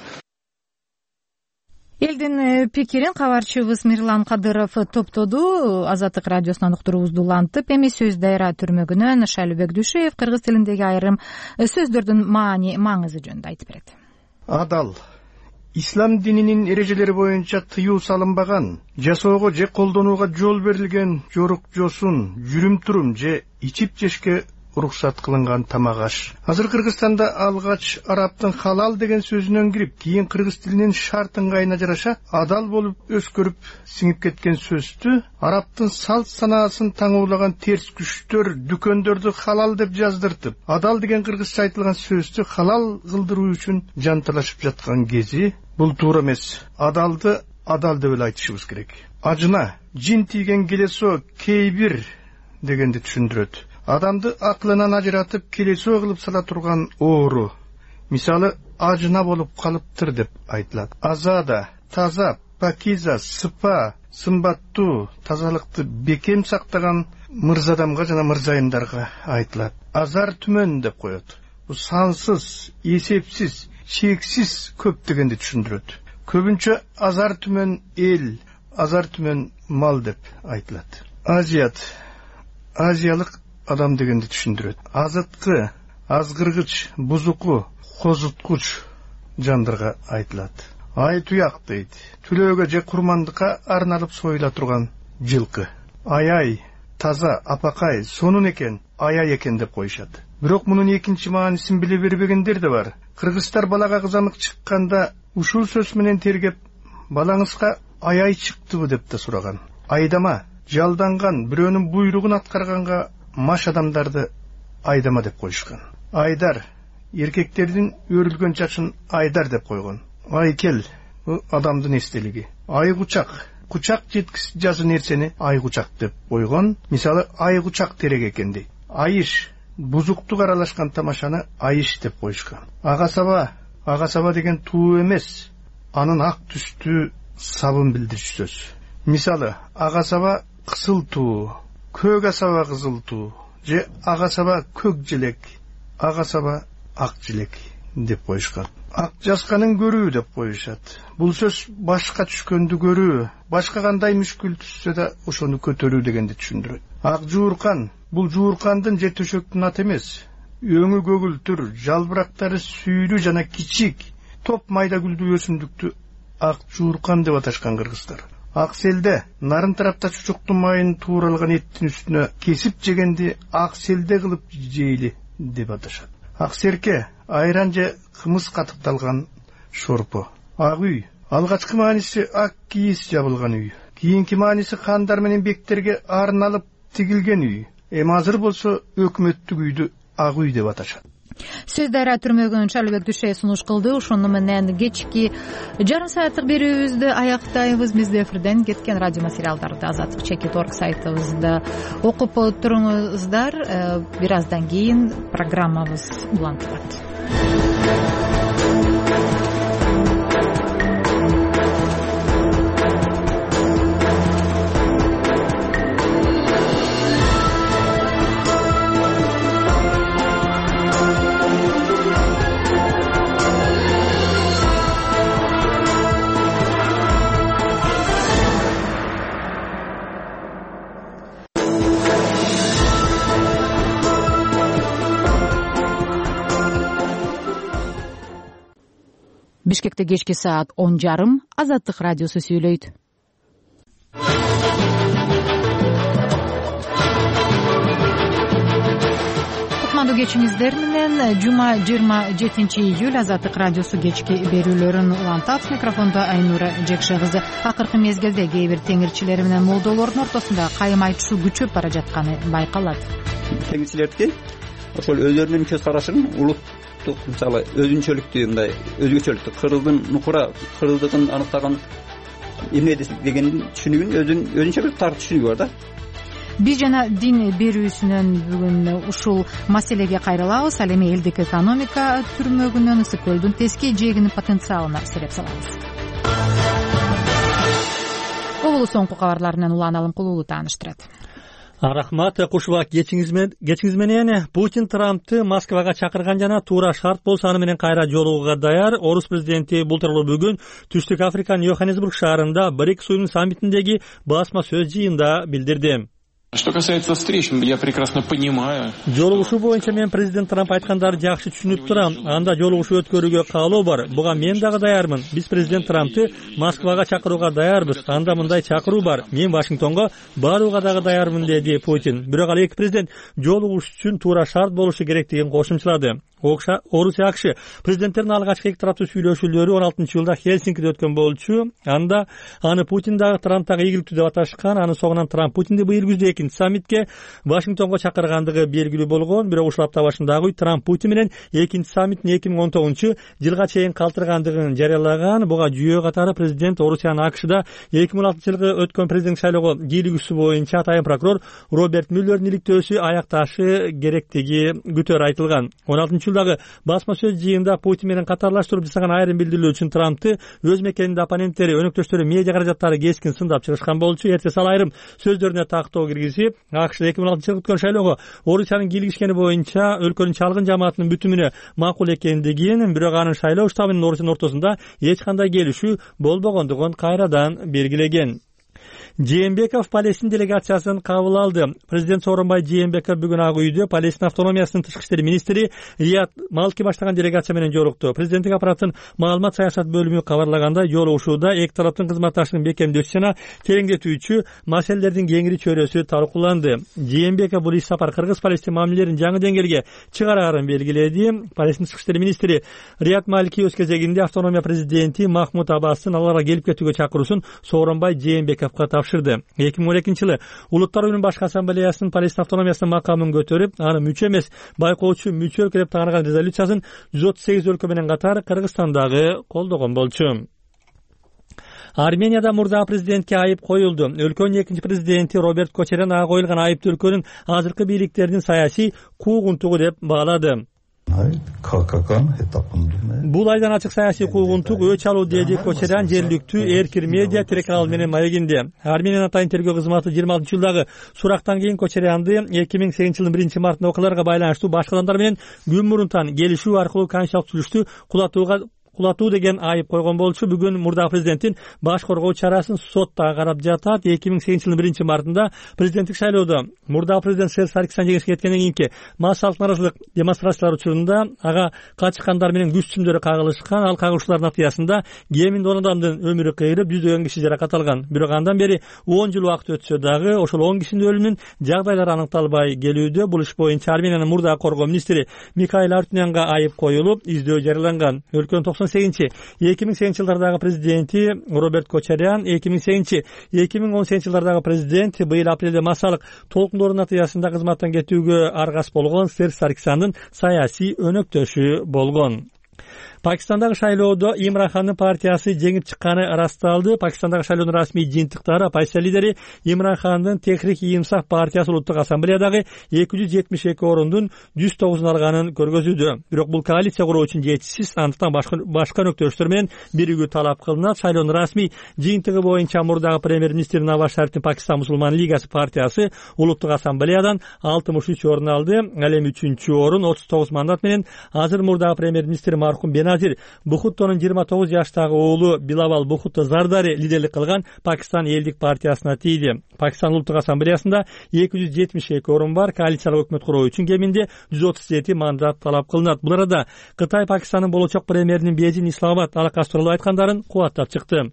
Элдин пикирин кабарчыбыз Мирлан Кадыров топтоду. Азаттык радиосунан уктуруубузду улантып, эми сөз дайра түрмөгүнөн Шайлообек Дүйшөев кыргыз тилиндеги айрым сөздөрдүн маңызы жөнүндө айтып берет. Адал ислам дининин эрежелери боюнча тыюу салынбаган, жасоого же колдонууга жол берилген жорук жосун, жүрүм-турум же ичип жешке уруксат кылынган тамак аш. Азыр Кыргызстанда алгач арабтын халал деген сөзүнөн кирип, кийин кыргыз тилинин шарт ыңгайына жараша адал болуп өскөрүп сиңип кеткен сөздү арабтын салт санаасын таңуулаган терс күчтөр дүкөндөрдү халал деп жаздыртып, адал деген кыргызча айтылган сөздү халал кылдыруу үчүн жанталашып жаткан кези бул туура эмес. Адалды адал деп эле айтышыбыз керек. Ажына жин тийген келесо кейбир дегенди түшүндүрөт. Адамды акылынан ажыратып келесөө кылып сала турган оору. Мисалы ажына болуп калыптыр деп айтылат. Азада, таза, пакиза, сыпа, сымбаттуу, тазалыкты бекем сактаган мырзадамга жана мырзайымдарга айтылат. Азар түмөн деп коет. Бул сансыз, эсепсиз, чексиз көп дегенди түшүндүрөт. Көбүнчө азар түмөн эл, азар түмөн мал деп айтылат. Азиялык адам дегенди түшүндүрөт. Азыткы, азгыргыч, бузуку, козуткуч жандарга айтылат. Ай туяк дейт. Түлөөгө же курмандыкка арналып союла турган жылкы. Аяй, таза, апакай, сонун экен, аяй экен деп коюшат. Бирок мунун экинчи маанисин биле бербегендер да бар. Кыргыздар балага кызамык чыкканда ушул сөз менен тергеп, балаңызга аяй чыктыбы деп да сураган. Айдама, жалданган, бирөөнүн буйругун аткарганга маш адамдарды айдама деп коюшкан. Айдар, эркектердин өрүлгөн чачын айдар деп койгон. Айкел, адамдын эстелиги. Айгучак, кучак жеткис жазы нерсени айгучак деп койгон. Мисалы айгучак терек экен дейт. Айыш, бузуктук аралашкан тамашаны айыш деп коюшкан. Ага-саба деген туу эмес, анын ак түстүү сабын билдирчү сөз. Мисалы ага-саба кысыл туу, көк асаба кызыл туу, же ага-саба көк желек, ага-саба ак желек деп коюшкан. Ак жасканын көрүү деп коюшат. Бул сөз башка түшкөндү көрүү, башка кандай мүшкүл түшсө да ошону көтөрүү дегенди түшүндүрөт. Ак жууркан, бул жууркандын же төшөктүн аты эмес. Өңү көгүлтүр, жалбырактары сүйрүү жана кичик, топ майда гүлдүү өсүмдүктү ак жууркан деп аташкан кыргыздар. Ак селде нарын тарапта чучуктун майын тууралган эттин үстүнө кесип жегенди ак селде кылып жейли деп аташат. Ак серке айран же кымыз катыкталган шорпо. Ак үй, алгачкы мааниси ак кийиз жабылган үй. Кийинки мааниси хандар менен бектерге арналып тигилген үй. Эми азыр болсо өкмөттүк үйдү ак үй деп аташат. Сөз дайра түрмөгүнөн Шайлообек Дүйшөев сунуш кылды. Ошону менен кечки жарым сааттык берүүбүздү аяктайбыз. Бизде эфирден кеткен радио материалдарды Азаттык /org сайтыбызда окуп туруңуздар. Бир аздан кийин программабыз улантылат. Бишкекте кечки саат 10:30 Азаттык радиосу сүйлөйт. Кутмандуу кечиңиздер менен жума 27 июль Азаттык радиосу кечки берүүлөрүн улантат. Микрофондо Айнура Жекше кызы. Акыркы мезгилде кээ бир теңирчилер менен молдолордун ортосунда кайым айтышуу күчөп бара жатканы байкалат. Теңирчилердики ошол өздөрүнүн көз карашын улуттук, мисалы өзүнчөлүктү, мындай өзгөчөлүктү, кыргыздыгын аныктаган эмне дегенин түшүнүгүн өзүнчө бир тартып түшүнүгү бар да. Биз жана дин берүүсүнөн бүгүн ушул маселеге кайрылабыз. Ал эми элдик экономика түрмөгүнөн ысык көлдүн теске жээгинин потенциалына сереп салабыз. Обулу соңку кабарлар менен Улан Алымкулуулу тааныштырат. Рахмат, кушубак кечиңиз менен Путин Трампты Москвага чакырган жана туура шарт болсо аны менен кайра жолугууга даяр. Орус президенти бул тууралуу бүгүн Түштүк Африканын Йоханнесбург шаарында БРИКС уюмунун саммитиндеги басма сөз жыйында билдирди. Что касается встреч, я прекрасно понимаю. Жолугушуу боюнча мен президент Трамп айткандарды жакшы түшүнүп турам. Анда жолугушуу өткөрүүгө каалоо бар. Буга мен дагы даярмын. Биз президент Трампты Москвага чакырууга даярбыз. Анда мындай чакыруу бар. Мен Вашингтонго барууга дагы даярмын, деди Путин. Бирок ал эки президент жолугуш үчүн туура шарт болушу керектигин кошумчалады. Орусия АКШ президенттеринин алгачкы эки тараптуу сүйлөшүүлөрү 16-жылда Хельсинкиде өткөн болчу. Анда аны Путин дагы Трамп дагы ийгиликтүү деп аташкан. Анын соңунан Трамп Путинди быйыл күздө экинчи саммитке Вашингтонго чакыргандыгы белгилүү болгон. Бирок ушул апта башындагы Трамп Путин менен экинчи саммитин 2019-жылга чейин калтыргандыгын жарыялаган. Буга жүйө катары президент Орусиянын АКШда 2016-жылгы өткөн президент шайлоого кийлигүүсү боюнча атайын прокурор Роберт Мюллердин иликтөөсү аякташы керектиги күтөр айтылган. 16-жылдагы басма сөз жыйында Путин менен катарлаштырып жасаган айрым билдирүүлөр үчүн Трампты өз мекенинде оппоненттери, өнөктөштөрү медиа каражаттары кескин сындап чыгышкан болчу. Эртеси ал айрым сөздөрүнө тактоо киргизип, АКШда 2016-жылы өткөн шайлоого Орусиянын кийлигишкени боюнча өлкөнүн чалгын жамаатынын бүтүмүнө макул экендигин, бирок анын шайлоо штабы менен Орусиянын ортосунда эч кандай келишүү болбогондугун кайрадан белгилеген. Жээнбеков Палестин делегациясын кабыл алды. Президент Сооронбай Жээнбеков бүгүн Ак үйдө Палестин автономиясынын тышкы иштер министри Рият Малки баштаган делегация менен жолукту. Президенттик аппараттын маалымат саясат бөлүмү кабарлагандай, жолугушууда эки тараптын кызматташтыгын бекемдөөсү жана тереңдетүүчү маселелердин кеңири чөйрөсү талкууланды. Жээнбеков бул иш сапар кыргыз-палестин мамилелерин жаңы деңгээлге чыгарарын белгиледи. Палестин тышкы иштер министри Рият Малки өз кезегинде автономия президенти Махмуд Аббастын аларга келип кетүүгө чакыруусун Сооронбай Жээнбековго тапшырды. 2012-жылы Улуттар уюмунун башкы ассамблеясынын Палестин автономиясынын макамын көтөрүп, аны мүчө эмес, байкоочу мүчө өлкө деп тааныган резолюциясын 138 өлкө менен катар Кыргызстандагы колдогон болчу. Арменияда мурда президентке айып коюлду. Өлкөнүн экинчи президенти Роберт Кочарян коюлган айыпты өлкөнүн азыркы бийликтеринин саясий куугунтугу деп баалады. Бул айдан ачык саясий куугунтук өч алуу, деди Кочарян жергиликтүү Эркир медиа телеканалы менен маегинде. Армениянын атайын тергөө кызматы 26-жылдагы сурактан кийин Кочарянды 2008-жылдын 1-мартында окуяларга байланыштуу башка адамдар менен күн мурунтан келишүү аркылуу конституциялык түзүлүштү кулатуу деген айып койгон болчу. Бүгүн мурдагы президенттин баш коргоо чарасын сотта карап жатат. 2008-жылдын 1-мартында президенттик шайлоодо мурдагы президент Серж Саркисян жеңишке жеткенден кийинки массалык нааразылык демонстрациялар учурунда ага качкандар менен күч сүмдөрү кагылышкан. Ал кагылышуулардын натыйжасында кеминде 10 адамдын өмүрү кыйылып, 100 киши жаракат алган. Бирок андан бери 10 жыл убакыт өтсө дагы ошол 10 кишинин өлүмүнүн жагдайлары аныкталбай келүүдө. Бул иш боюнча Армениянын мурдагы коргоо министри Михаил Артунянга айып коюлуп, издөө жарыяланган. Өлкөнүн 2008 жылдардагы президенти Роберт Кочарян, 2018 жылдардагы президент быйыл апрелде массалык толкундоордун натыйжасында кызматтан кетүүгө аргас болгон Серж Саркисяндын саясий өнөктөшү болгон. Пакистандагы шайлоодо Имран Хандын партиясы жеңип чыкканы ырасталды. Пакистандагы шайлоонун расмий жыйынтыктары оппозиция лидери Имран Хандын Техрик-и-Инсаф партиясы улуттук ассамблеядагы 272 орундун 109 алганын көргөзүүдө. Бирок бул коалиция куруу үчүн жетишсиз, андыктан башка өнөктөштөр менен биригүү талап кылынат. Шайлоонун расмий жыйынтыгы боюнча мурдагы премьер-министр Наваз Шарифтин Пакистан мусулман лигасы партиясы улуттук ассамблеядан 63 орун алды. Ал эми 3-орун 39 мандат менен азыр мурдагы премьер-министр мархум Беназир Беназир Бухуттонун 29 жаштагы уулу Билавал Бухутто Зардари лидерлик кылган Пакистан элдик партиясына тийди. Пакистан улуттук ассамблеясында 272 орун бар. Коалициялык өкмөт куруу үчүн кеминде 137 мандат талап кылынат. Бул арада Кытай Пакистандын болочок премьеринин Бейжин Исламабад алакасы тууралуу айткандарын кубаттап чыкты.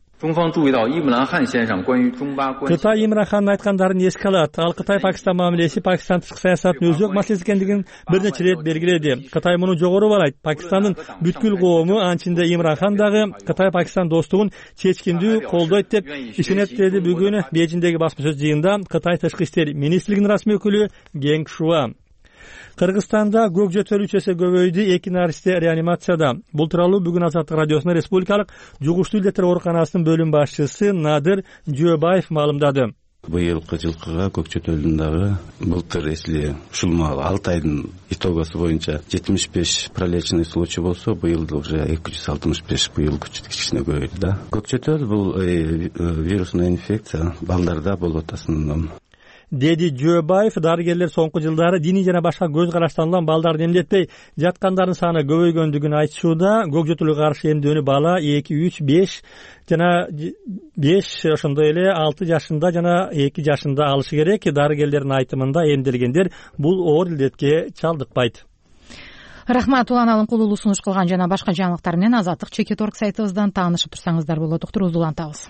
Кытай Имран Хандын айткандарын эске алат. Ал Кытай Пакистан мамилеси Пакистан тышкы саясатынын өзөк маселеси экендигин бир нече ирет белгиледи. Кытай муну жогору баалайт. Пакистандын бүткүл коому, анчинде Имран Хан дагы Кытай Пакистан достугун чечкиндүү колдойт деп ишенет деди бүгүн Бейжиндеги басма сөз жыйынында Кытай тышкы иштер министрлигинин расмий өкүлү Генг Шуа. Кыргызстанда көк жөтөлүү 3 эсе көбөйдү, 2 наристе реанимацияда. Бул тууралуу бүгүн Азаттык радиосунун республикалык жугуштуу илдеттер ооруканасынын бөлүм башчысы Надыр Жөөбаев маалымдады. Быйылкы жылкыга көк жөтөлдүн дагы былтыр эсли ушул 6 айдын итогосу боюнча 75 пролеченный случай болсо, быйыл уже 265, быйыл кичине көбөйдү да. Көк жөтөл бул вирусный инфекция балдарда болуп атат. Деди Жөөбаев, дарыгерлер соңку жылдары диний жана башка көз караштан улам балдарды эмдетпей жаткандардын саны көбөйгөндүгүн айтышууда. Көк жөтөлгө каршы эмдөөнү бала 2, 3, 5 жана 5 ошондой эле 6 жашында жана 2 жашында алышы керек. Дарыгерлердин айтымында эмделгендер бул оор илдетке чалдыкпайт. Рахмат, Улан Алымкулуулу сунуш кылган жана башка жаңылыктар менен Азаттык Чекит.орг сайтыбыздан таанышып турсаңыздар болот. Уктуруубузду улантабыз.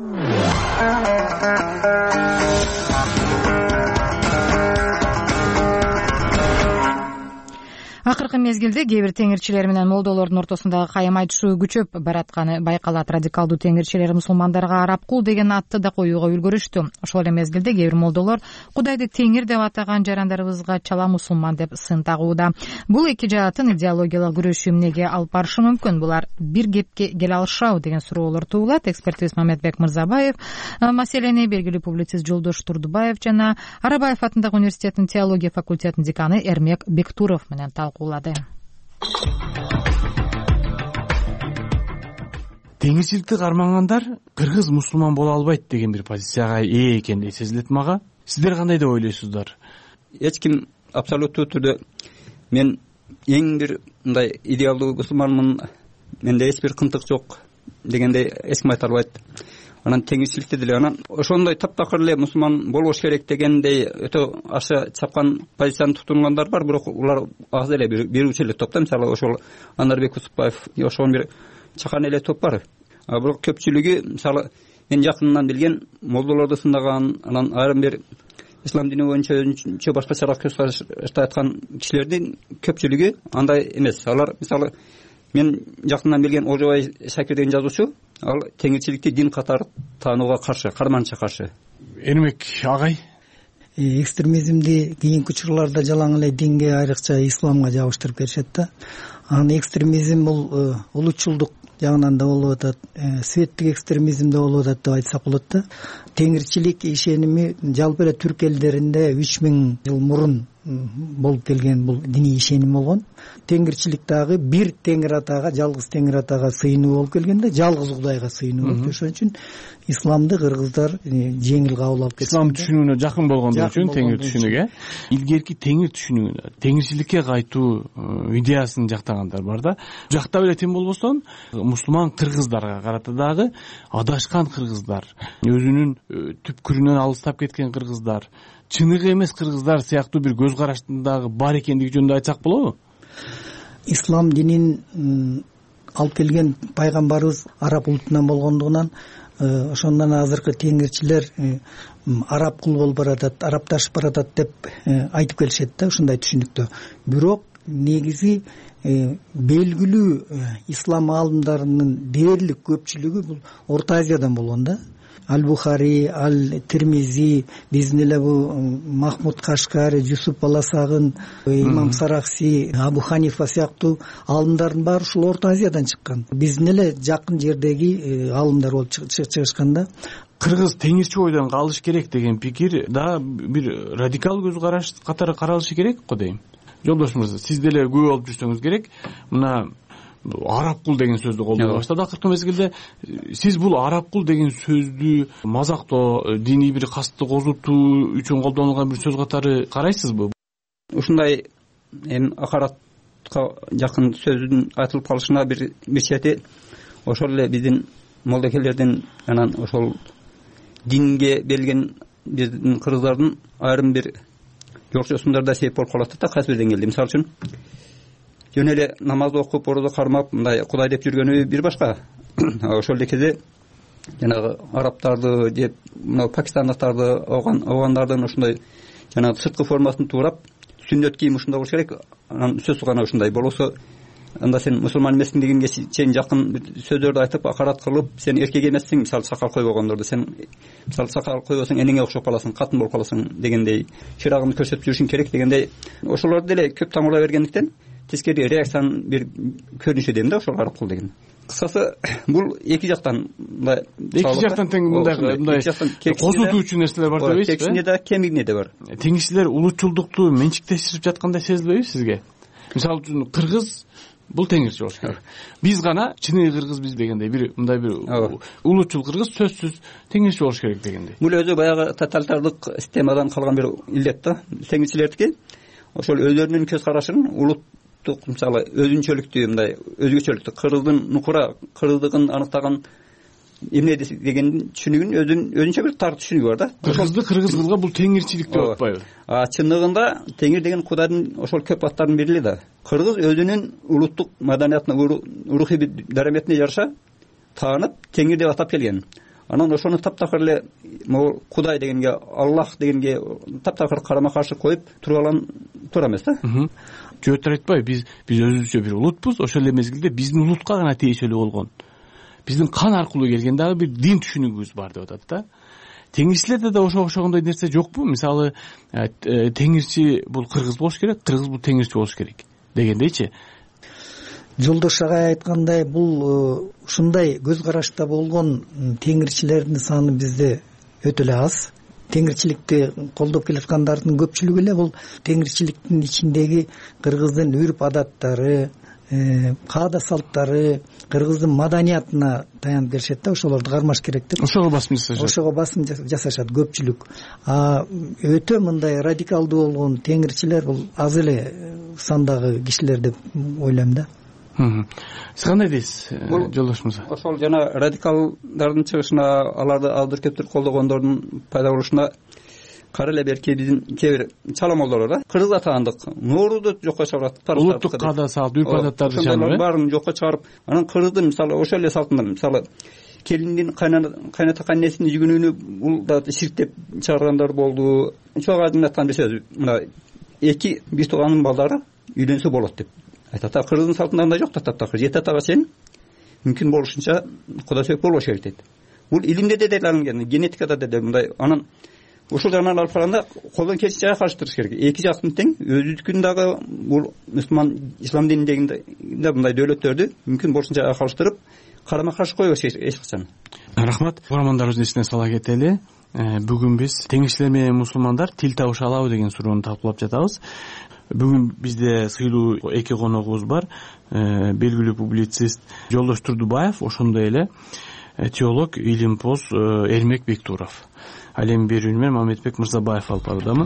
Акыркы мезгилде кээ бир теңирчилер менен молдолордун ортосундагы кайым айтышуу күчөп баратканы байкалат. Радикалдуу теңирчилер мусулмандарга араб кул деген атты да коюуга үлгүрүштү. Ошол эле мезгилде кээ бир молдолор Кудайды теңир деп атаган жарандарыбызга чала мусулман деп сын тагууда. Бул эки жааттын идеологиялык күрөшү эмнеге алып барышы мүмкүн? Булар бир кепке келе алышабы деген суроолор туулат. Экспертибиз Мамедбек Мырзабаев маселени белгилүү публицист Жолдош Турдубаев жана Арабаев атындагы университеттин теология факультетинин деканы Эрмек Бектуров менен талкуулады. Теңирчиликти кармагандар кыргыз мусулман боло албайт деген бир позицияга ээ экен сезилет мага. Сиздер кандай деп ойлойсуздар? Эч ким абсолюттуу түрдө мен эң бир мындай идеалдуу мусулманмын, менде эч бир кынтык жок дегендей эч ким айта албайт. Анан теңирчиликти деле анан ошондой таптакыр эле мусулман болбош керек дегендей өтө аша чапкан позицияны тутунгандар бар, бирок улар аз эле берүүчү эле топ да. Мисалы ошол Анарбек Усупбаев ошол бир чакан эле топ бар. Бирок көпчүлүгү мисалы мен жакынынан билген молдолорду сындаган, анан айрым бир ислам дини боюнча өзүнчө башкачараак көз карашта айткан кишилердин көпчүлүгү андай эмес. Алар мисалы мен жакындан билген Ожобай Шакир деген жазуучу, ал теңирчиликти дин катары таанууга каршы, карманча каршы. Эрмек агай, экстремизмди кийинки учурларда жалаң эле динге, айрыкча исламга жабыштырып беришет да. Анан экстремизм бул улутчулдук жагынан да болуп атат, светтик экстремизм да болуп атат деп айтсак болот да. Теңирчилик ишеними жалпы эле түрк элдеринде 3000 жыл мурун болуп келген бул диний ишеним болгон. Теңирчилик дагы бир теңир атага, жалгыз теңир атага сыйынуу болуп келген да, жалгыз Кудайга сыйынуу болуп. Ошон үчүн исламды кыргыздар жеңил кабыл алып кетти. Ислам түшүнүүнө жакын болгондугу үчүн теңир түшүнүүгө, илгерки теңир түшүнүүнө, теңирчиликке кайтуу идеясын жактагандар бар да. Жактап эле тем болбосо, мусулман кыргыздарга карата дагы адашкан кыргыздар, өзүнүн түпкүрүнөн алыстап кеткен кыргыздар, чыныгы эмес кыргыздар сыяктуу бир көз караштын дагы бар экендиги жөнүндө айтсак болобу? Ислам динин алып келген пайгамбарыбыз араб улутунан болгондугунан ошондон азыркы теңирчилер араб кул болуп баратат, арабташып баратат деп айтып келишет да, ушундай түшүнүктө. Бирок негизи белгилүү ислам аалымдарынын дээрлик көпчүлүгү бул Орто Азиядан болгон да. Аль-Бухари, Аль-Тирмизи, биздин эле бу Махмуд Кашкари, Жусуп Баласагын, Имам Саракси, Абу Ханифа сыяктуу аалымдардын баары ушул Орто Азиядан чыккан. Биздин эле жакын жердеги аалымдар болуп чыгышкан да. Кыргыз теңирчи ойдон калыш керек деген пикир да бир радикал көз караш катары каралышы керек го дейм. Жолдош мырза, сиз деле көп болуп жүрсөңүз керек. Мына араб кул деген сөздү колдоно баштады акыркы мезгилде. Сиз бул араб кул деген сөздү мазактоо, диний бир касты козутуу үчүн колдонулган бир сөз катары карайсызбы? Ушундай акарат улутка жакын сөздүн айтылып калышына бир чети ошол эле биздин молдокелердин анан ошол динге берилген биздин кыргыздардын айрым бир жокчосундарда себеп болуп калат да кайсы бир деңгээлде. Мисалы үчүн жөн эле намаз окуп орозо кармап мындай Кудай деп жүргөнү бир башка. Ошол эле кезде жанагы арабтарды же мына пакистандыктарды оогандардын ушундай жанагы сырткы формасын туурап сүннөт кийим ушундай болуш керек. Анан сөзсүз гана ушундай болбосо анда сен мусулман эмессиң дегенге чейин жакын сөздөрдү айтып акарат кылып сен эркек эмессиң, мисалы сакал койбогондорду сен мисалы сакал койбосоң энеңе окшоп каласың, катын болуп каласың дегендей чырагыңды көрсөтүп жүрүшүң керек дегендей ошолорду деле көп таңдала бергендиктен тескери реакциянын бир көрүнүшү дейм да ошол карап кыл деген. Кыскасы бул эки жактан мындай тең мындай козутуучу нерселер бар дебейсизби? Текшине да кемигине да бар. Теңирчилер улутчулдукту менчиктештирип жаткандай сезилбейби сизге? Мисалы үчүн кыргыз бул теңирчи болуш керек. Биз гана чыныгы кыргыз биз дегендей бир мындай бир улутчул кыргыз сөзсүз теңирчи болуш керек дегендей. Бул өзү баягы тоталитардык системадан калган бир илет да. Теңирчилердики ошол өздөрүнүн көз карашын улуттук мисалы өзүнчөлүктү мындай өзгөчөлүктү кыргыздын нукура кыргыздыгын аныктаган эмне дегендин түшүнүгүн өзүнчө бир тар түшүнүгү бар да. Кыргызды кыргыз кылган бул теңирчилик деп атпайбы? Чындыгында теңир деген Кудайдын ошол көп аттарынын бири эле да. Кыргыз өзүнүн улуттук маданиятына, рухий дараметине жараша таанып теңир деп атап келген. Анан ошону таптакыр эле могу Кудай дегенге, Аллах дегенге таптакыр карама каршы коюп турган туура эмес да. Жөөттөр айтпайбы? Биз өзүбүзчө бир улутпуз, ошол эле мезгилде биздин улутка гана тиешелүү болгон. Биздин кан аркылуу келген дагы бир дин түшүнүгүбүз бар деп атат да. Теңирчилерде да ошогондой нерсе жокпу? Мисалы теңирчи бул кыргыз болуш керек, кыргыз бул теңирчи болуш керек дегендейчи. Жолдош агай айткандай бул ушундай көз карашта болгон теңирчилердин саны бизде өтө эле аз. Теңирчиликти колдоп келаткандардын көпчүлүгү эле бул теңирчиликтин ичиндеги кыргыздын үрп адаттары, каада салттары, кыргыздын маданиятына таянып келишет да, ошолорду кармаш керек деп. Ошого басым жасашат. Ошого басым жасашат көпчүлүк. Өтө мындай радикалдуу болгон теңирчилер бул аз эле сандагы кишилер деп ойлойм да. Сиз кандай дейсиз, жолдош мырза? Ошол жана радикалдардын чыгышына, аларды абдыркептир колдогондордун пайда болушуна кара эле берки биздин кээ бир чала молдолор да. Кыргызда таандык ноорузду жокко чыгарат. Улуттук каада салт, үрп адаттарды чыгарып, баарын жокко чыгарып, анан кыргыздын мисалы ошол эле салтында мисалы келиндин кайната кайнесинин жүгүнүүнү бул да ширк деп чыгаргандар болду. Чоң айдын айткан бир сөз, мына эки бир тууганын балдары үйлөнсө болот деп айтат. Кыргыздын салтында андай жок да, таптакыр 7 атага чейин мүмкүн болушунча Кудай сөйүп болбош керек дейт. Бул илимде да делалынган, генетикада да мындай. Анан ушул жагынан алып караганда колдон келишинче карыштырыш керек. Эки жактын тең, өзүнүкүн дагы бул мусулман ислам динидеги мындай дөөлөттөрдү мүмкүн болушунча карыштырып, карама каршы койбош эч качан. Рахмат. Угармандарыбыздын эсине сала кетели. Бүгүн биз теңирчилер менен мусулмандар тил табыша алабы деген суроону талкуулап жатабыз. Бүгүн бизде сыйлуу эки коногубуз бар. Белгилүү публицист Жолдош Турдубаев, ошондой эле теолог, илимпоз Эрмек Бектуров. Ал эми берүүнү мен Мамедбек Мырзабаев алып баруудамын.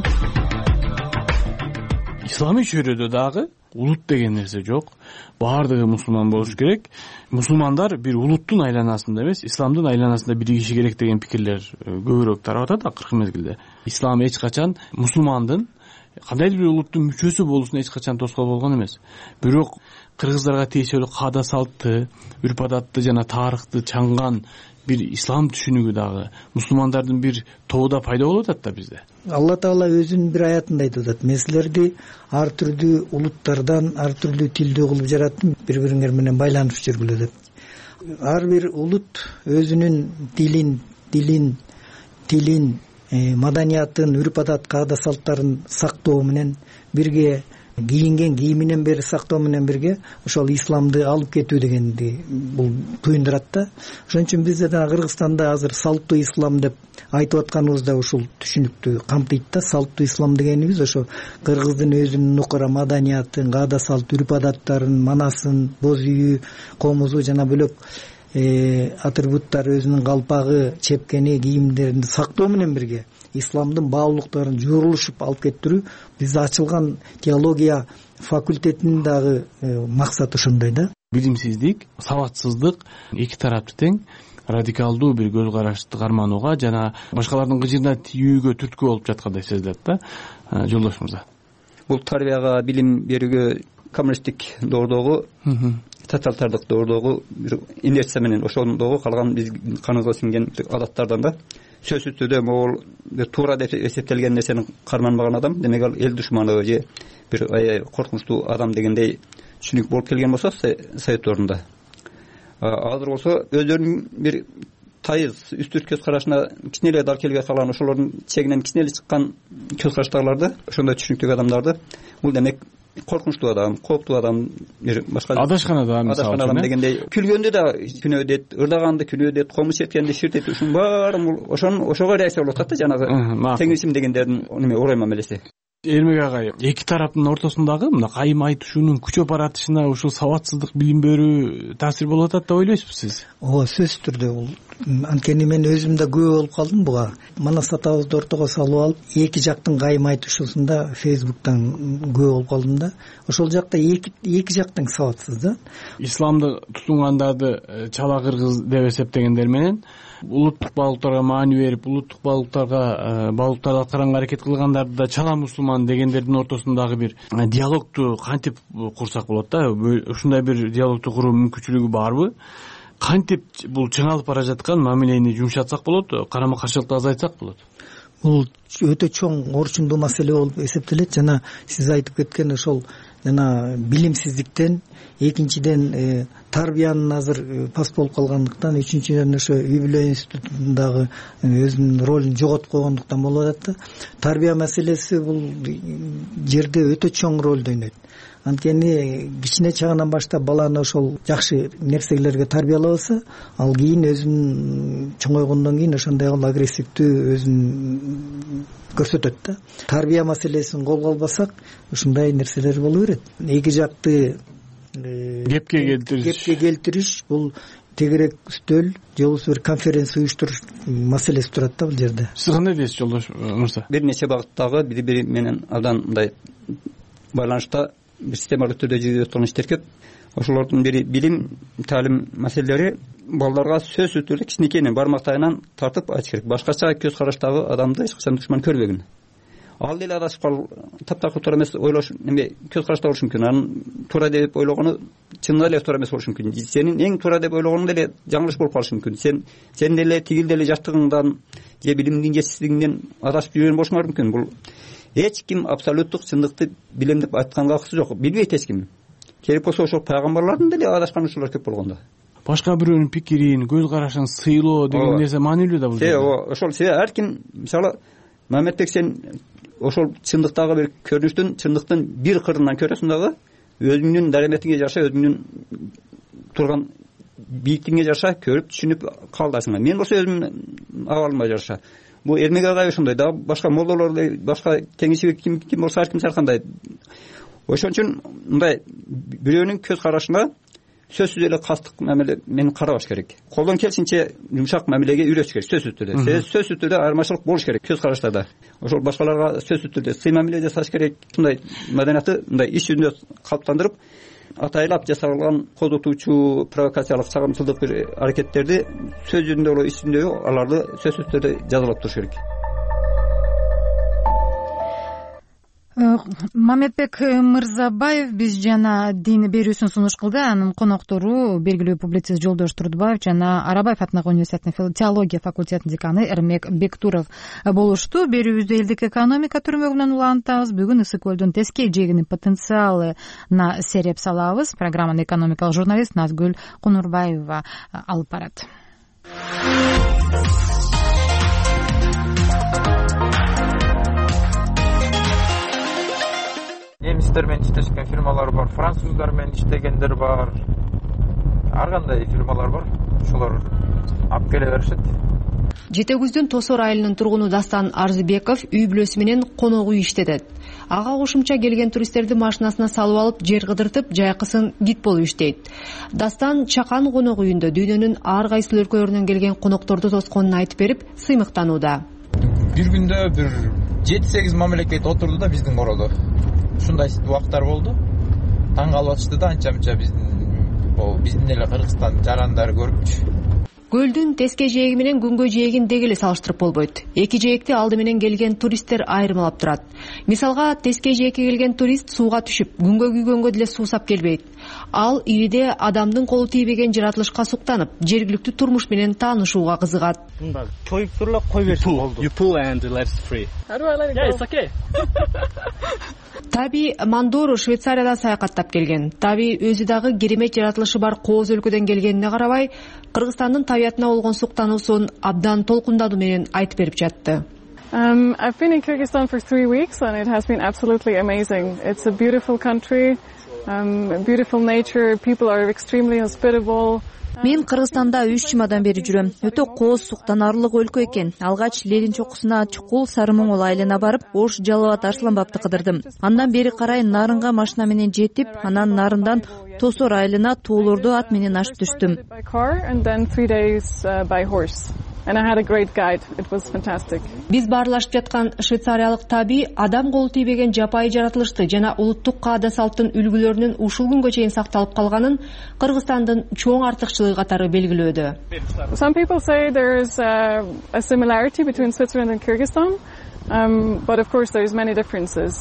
Исламий чөйрөдө дагы улут деген нерсе жок. Баардыгы мусулман болуш керек. Мусулмандар бир улуттун айланасында эмес, исламдын айланасында биригиши керек деген пикирлер көбүрөөк тарап атат акыркы мезгилде. Ислам эч качан мусулмандын кандайдыр бир улуттун мүчөсү болуусуна эч качан тоскоол болгон эмес. Бирок кыргыздарга тиешелүү каада салтты, үрп адатты жана тарыхты чаңган бир ислам түшүнүгү дагы мусулмандардын бир тобуда пайда болуп атат да бизде. Алла Таала өзүнүн бир аятында айтып атат: "Мен силерди ар түрдүү улуттардан, ар түрдүү тилдүү кылып жараттым, бири-бириңер менен байланышып жүргүлө" деп. Ар бир улут өзүнүн тилин, маданиятын, үрп адат, каада салттарын сактоо менен бирге, кийинген кийиминен бери сактоо менен бирге ошол исламды алып кетүү дегенди бул туюндурат да. Ошон үчүн бизде да Кыргызстанда азыр салттуу ислам деп айтып атканыбыз да ушул түшүнүктү камтыйт да. Салттуу ислам дегенибиз ошо кыргыздын өзүнүн нукура маданиятын, каада салт, үрп адаттарын, манасын, боз үйү, комузу жана бөлөк атрибуттары, өзүнүн калпагы, чепкени, кийимдерин сактоо менен бирге исламдын баалуулуктарын жуурулушуп алып кетирүү бизде ачылган теология факультетинин дагы максаты ошондой да. Билимсиздик, сабатсыздык эки тарапты тең радикалдуу бир көз карашты карманууга жана башкалардын кыжырына тийүүгө түрткү болуп жаткандай сезилет да. Жолдош мырза, бул тарбияга, билим берүүгө коммунисттик доордогу, тоталитардык доордогу бир инерция менен ошондогу калган биз каныбызга сиңген адаттардан да сөзсүз түрдө могул туура деп эсептелген нерсени карманбаган адам, демек ал эл душманы же бир коркунучтуу адам дегендей түшүнүк болуп келген болсо совет доорунда, азыр болсо өздөрүнүн бир тайыз үстүрт көз карашына кичине эле дар келбей калган, ошолордун чегинен кичине эле чыккан көз караштагыларды, ошондой түшүнүктөгү адамдарды бул демек коркунучтуу адам, кооптуу адам, бир башка адашкан адам дегендей күлгөндү да күнөөдөйт, ырдаганды күнөөдөйт, комуз четкенди ширтет, ушунун баары ошого реакция болуп атат да, жанагы теңирчим дегендердин урай мамилеси. Эрмек агай, эки тараптын ортосундагы мына кайым айтышуунун күчөп баратышына ушул сабатсыздык, билим берүү таасир болуп атат деп ойлойсузбу сиз? Ооба, сөзсүз түрдө бул. Анткени мен өзүм да күбө болуп калдым буга. Манас атабызды ортого салып алып, эки жактын кайым айтышуусунда Facebook'тан күбө болуп калдым да. Ошол жакта эки жактың сабатсыз да. Исламды тутунгандарды чала кыргыз деп эсептегендер менен улуттук баалуулуктарга маани берип, улуттук баалуулуктарды аткаранга аракет кылгандарды да чала мусулман дегендердин ортосундагы бир диалогту кантип курсак болот да? Ушундай бир диалогту куруу мүмкүнчүлүгү барбы? Кантип бул чыңалып бара жаткан мамилени жумшатсак болот, карама каршылыкты азайтсак болот? Бул өтө чоң орчундуу маселе болуп эсептелет. Жана сиз айтып кеткен ошол жана билимсиздиктен, экинчиден тарбиянын азыр пас болуп калгандыктан, үчүнчүдөн ошо үй бүлө институтундагы өзүнүн ролун жоготуп койгондуктан болуп атат да. Тарбия маселеси бул жерде өтө чоң ролду ойнойт. Анткени кичине чагынан баштап баланы ошол жакшы нерселерге тарбиялабаса, ал кийин өзүн чоңойгондон кийин ошондой агрессивдүү өзүн көрсөтөт да. Тарбия маселесин колго албасак, ушундай нерселер боло берет. Эки жакты кепке келтириш бул тегерек үстөл же болбосо бир конференция уюштуруш маселеси турат да бул жерде. Сиз кандай дейсиз, Жолдош мырза? Бир нече багыттагы бири менен абдан мындай байланышта бир системалуу түрдө жүрүп аткан иштер көп. Ошолордун бири билим, таалим маселелери балдарга сөзсүз түрдө кичинекейинен бармактайынан тартып айтыш керек. Башкача көз караштагы адамды эч качан душман көрбөгөн. Ал деле адашып калып, таптакыр туура эмес ойлош, көз карашта болушу мүмкүн. Анын туура деп ойлогону чынында эле туура эмес болушу мүмкүн. Сенин эң туура деп ойлогонуң деле жаңылыш болуп калышы мүмкүн. Сен деле тигил деле жаштыгыңдан же билимдин жетишсиздигиңден адашып жүргөн болушуңар мүмкүн. Бул эч ким абсолюттук чындыкты билем деп айтканга акысы жок. Билбейт эч ким. Керек болсо ошол пайгамбарлардын деле адашкан учурлар көп болгондо. Башка бирөөнүн пикирин, көз карашын сыйлоо деген нерсе маанилүү да бул жерде. Ошол ар ким, мисалы, Мамедбек, сен ошол чындыктагы бир көрүнүштүн, чындыктын бир кырынан көрөсүң дагы, өзүңнүн дареметиңе жараша, өзүңнүн турган бийиктигиңе жараша көрүп, түшүнүп кабылдайсың. Мен болсо өзүмдүн абалыма жараша. Бул Эрмек агай ошондой да, башка молдолор, башка теңиши ким болсо ар ким саркандай. Ошон үчүн мындай бирөөнүн көз карашына сөзсүз эле кастык мамиле менен карабаш керек. Колдон келишинче жумшак мамилеге үйрөтүш керек, сөзсүз түрдө. Сөзсүз түрдө айырмачылык болуш керек көз караштарда. Ошол башкаларга сөзсүз түрдө сый мамиле жасаш керек. Мындай маданиятты мындай иш жүзүндө калыптандырып, атайлап жасалган козотуучу провокациялык чагымчылдык бир аракеттерди сөз жүзүндө боло иш жүзүндө аларды сөзсүз түрдө жазалап туруш керек. Мамедбек Мырзабаев биз жана дин берүүсүн сунуш кылды. Анын коноктору белгилүү публицист Жолдош Турдубаев жана Арабаев атындагы университеттин теология факультетинин деканы Эрмек Бектуров болушту. Берүүбүздө элдик экономика түрмөгүнөн улантабыз. Бүгүн Ысык көлдүн теске жээгинин потенциалына сереп салабыз. Программаны экономикалык журналист Назгүл Кунурбаева алып барат. Немистер менен иштешкен фирмалар бар, француздар менен иштегендер бар. Ар кандай фирмалар бар. Ошолор алып келе беришет. Жете күздүн Тосор айылынын тургуну Дастан Арзыбеков үй бүлөсү менен конок үй иштетет. Ага кошумча келген туристтерди машинасына салып алып, жер кыдыртып, жайкысын гид болуп иштейт. Дастан Чакан конок үйүндө дүйнөнүн ар кайсы өлкөлөрүнөн келген конокторду тосконун айтып берип, сыймыктанууда. Бир күндө бир 7-8 мамлекет отурду да биздин кородо. Ушундай убактар болду. таң калып атышты да анча мынча биздин эле Кыргызстандын жарандары көрүпчү. Көлдүн теске жээги менен күнгө жээгин деги эле салыштырып болбойт. Эки жээкти алды менен келген туристтер айырмалап турат. Мисалга, теске жээкке келген турист сууга түшүп, күнгө күйгөнгө деле суусап келбейт. Ал ириде адамдын колу тийбеген жаратылышка суктанып, жергиликтүү турмуш менен таанышууга кызыгат. Мында чоюп турула кой берсин болду. You pull and let it free. Yeah, it's okay. Таби Мандору Швейцарияда саякаттап келген. Таби өзү дагы керемет жаратылышы бар кооз өлкөдөн келгенине карабай, Кыргызстандын табиятына болгон суктануусун абдан толкундадуу менен айтып берип жатты. I've been in Kyrgyzstan for 3 weeks and it has been absolutely amazing. It's a beautiful country, beautiful nature, people are extremely hospitable. Мен Кыргызстанда 3 жумадан бери жүрөм. Өтө кооз, суктанарлык өлкө экен. Алгач Ленин чокусуна чукул Сары Моңол айылына барып, Ош Жалалат Арсланбапты кыдырдым. Андан бери карай Нарынга машина менен жетип, анан Нарындан Тосор айылына тоолорду ат менен ашып түштүм. And I had a great guide. It was fantastic. Биз баарлашып жаткан швейцариялык таби адам колу тийбеген жапайы жаратылышты жана улуттук каада салттын үлгүлөрүнүн ушул күнгө чейин сакталып калганын Кыргызстандын чоң артыкчылыгы катары белгилөөдө. Some people say there is a similarity between Switzerland and Kyrgyzstan, but of course there is many differences.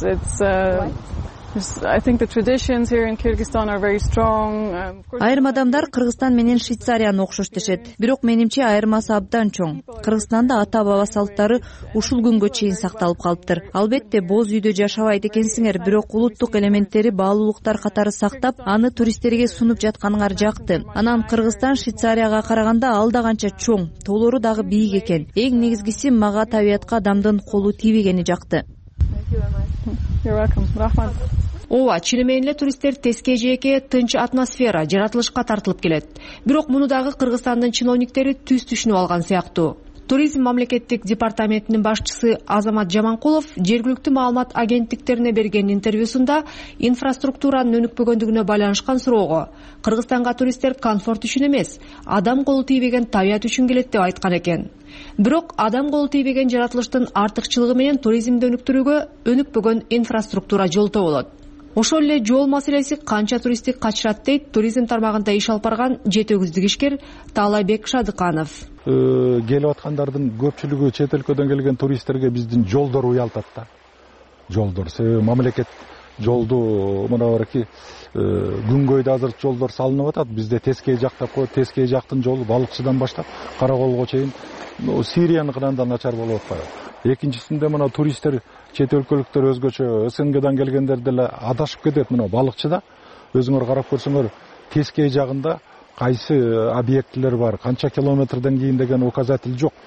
I think the traditions here in Kyrgyzstan are very strong. Айрым адамдар Кыргызстан менен Швейцарияны окшош дешет. Бирок менимче айырмасы абдан чоң. Кыргызстанда ата-баба салттары ушул күнгө чейин сакталып калыптыр. Албетте боз үйдө жашабайт экенсиңер, бирок улуттук элементтери, баалуулуктар катары сактап, аны туристтерге сунуп жатканыңар жакты. Анан Кыргызстан Швейцарияга караганда ал да канча чоң, тоолору дагы бийик экен. Эң негизгиси мага табиятка адамдын колу тийбегени жакты. You're welcome. Рахмат. Ооба, чын эле туристтер теске жээкке тынч атмосфера, жаратылышка тартылып келет. Бирок муну дагы Кыргызстандын чиновниктери түз түшүнүп алган сыяктуу. Туризм мамлекеттик департаментинин башчысы Азамат Жаманкулов жергиликтүү маалымат агенттиктерине берген интервьюсунда инфраструктуранын өнүкпөгөндүгүнө байланышкан суроого Кыргызстанга туристтер комфорт үчүн эмес, адам колу тийбеген табият үчүн келет деп айткан экен. Бирок адам колу тийбеген жаратылыштын артыкчылыгы менен туризмди өнүктүрүүгө өнүкпөгөн инфраструктура жолтоо болот. Ошол эле жол маселеси канча туристти качырат дейт туризм тармагында иш алып барган жети өгүздүк ишкер Таалайбек Шадыканов. Келип аткандардын көпчүлүгү чет өлкөдөн келген туристтерге биздин жолдор уялтат да. Жолдор, себеби мамлекет жолду мына барки күнгөйдө азыр жолдор салынып атат. Бизде Тескей жактап коет, Тескей жактын жолу Балыкчыдан баштап Караколго чейин Сирияныкынан да начар болуп атпайбы. Экинчисинде мына туристтер, чет өлкөлүктөр өзгөчө СНГдан келгендер деле адашып кетет. Мына Балыкчыда өзүңөр карап көрсөңөр Тескей жагында кайсы объектилер бар, канча километрден кийин деген указатель жок.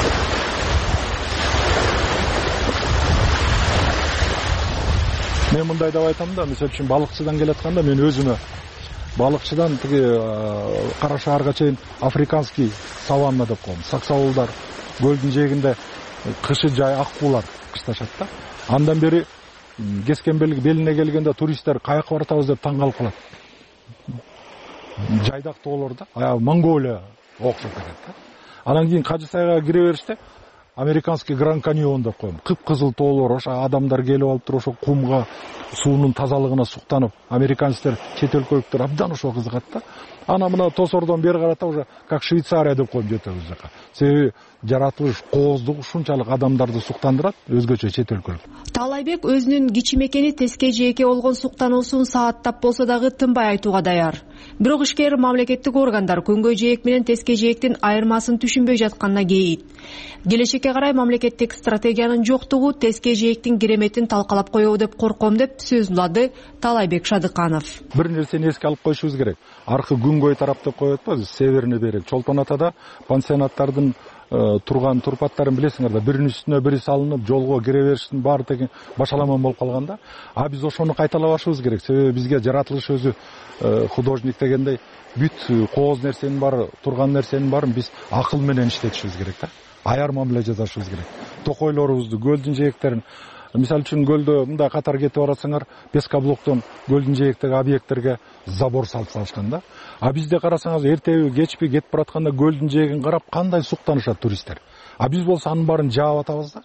Мен мындай деп айтам да, мисалы үчүн Балыкчыдан келатканда мен өзүмө Балыкчыдан тиги Кара шаарга чейин африканский саванна деп коем. Саксаулдар көлдүн жээгинде кышы жай аккуулар кышташат да. Андан бери кескен белине келгенде туристтер каяка баратабыз деп таң калып калат. Жайдак тоолорда, Монголия окшоп кетет да. Анан кийин Кажы Сайга кире бериште американский Гранд Каньон деп коем. Кып-кызыл тоолор, ошо адамдар келип алыптыр, ошо кумга, суунун тазалыгына суктанып, американецтер, чет өлкөлүктөр абдан ошо кызыгат да. Ана мына Тосордон бери карата уже как Швейцария деп коем жетебиз жака. Себеби жаратылыш кооздугу ушунчалык адамдарды суктандырат, өзгөчө чет өлкөлүк. Таалайбек өзүнүн кичимекени теске жээкке болгон суктануусун сааттап болсо дагы тынбай айтууга даяр. Бирок ишкер мамлекеттик органдар күнгөй жээк менен теске жээктин айырмасын түшүнбөй жатканына кейит. Келечекке карай мамлекеттик стратегиянын жоктугу теске жээктин кереметин талкалап коебу деп корком деп сөз улады Таалайбек Шадыканов. Бир нерсени эске алып коюшубуз керек. Аркы күнгөй тарап деп коет атпайбыз, северный берег. Чолпон Атада пансионаттардын турган турпаттарын билесиңер да, биринин үстүнө бири салынып, жолго кире бериштин баары тең башаламан болуп калганда, биз ошону кайталабашыбыз керек. Себеби бизге жаратылыш өзү художник дегендей бүт кооз нерсенин баары, турган нерсенин баарын биз акыл менен иштетишибиз керек да. Аяр мамиле жасашыбыз керек. Токойлорубузду, көлдүн жээктерин, мисалы үчүн көлдө мындай катар кетип баратсаңар, Пескоблоктон көлдүн жээктеги объекттерге забор салып салышкан да. Бизде карасаңыз, эртеби, кечпи кетип баратканда көлдүн жээгин карап кандай суктанышат туристтер. Биз болсо анын баарын жаап атабыз да.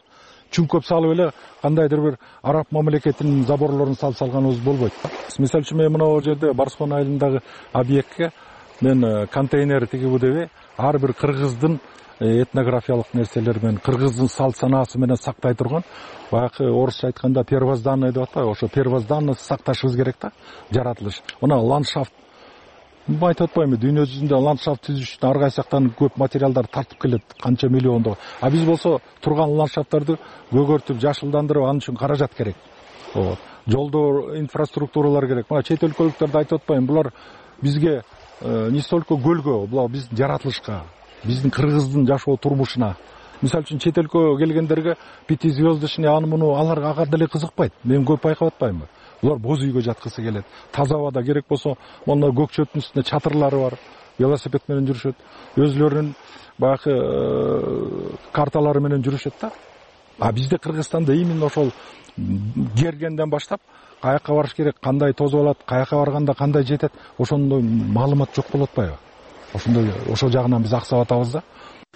чүңкөп салып эле кандайдыр бир араб мамлекетинин заборлорун салып салганыбыз болбойт. Мисалы үчүн мен мына жерде Барскон айылындагы объектке мен контейнер тигип деп ар бир кыргыздын этнографиялык нерселер менен кыргыздын салт санаасы менен сактай турган баягы орусча айтканда первозданный деп атпайбы, ошо первозданный сакташыбыз керек да, жаратылыш. Мына ландшафт айтып атпаймынбы, дүйнө жүзүндө ландшафт түзүш үчүн ар кайсы жактан көп материалдар тартып келет, канча миллиондогу. А биз болсо турган ландшафттарды көгөртүп, жашылдандырып, анын үчүн каражат керек. Жолдор, инфраструктуралар керек. Мына чет өлкөлүктөрдү айтып атпаймынбы, булар бизге не столько көлгө, булар биздин жаратылышка, биздин кыргыздын жашоо турмушуна. Мисалы үчүн чет өлкөгө келгендерге пятизвездочный аны муну аларга ага деле кызыкпайт. Мен көп байкап атпаймынбы? Булар боз үйгө жаткысы келет. Таза абада керек болсо, монда көк чөптүн үстүндө чатырлары бар, велосипед менен жүрүшөт. Өзлөрүнүн баягы карталары менен жүрүшөт да. А бизде Кыргызстанда именно ошол кергенден баштап каяка барыш керек, кандай тозуп алат, каяка барганда кандай жетет, ошондой маалымат жок болуп атпайбы? Ошондой ошол жагынан биз аксап атабыз да.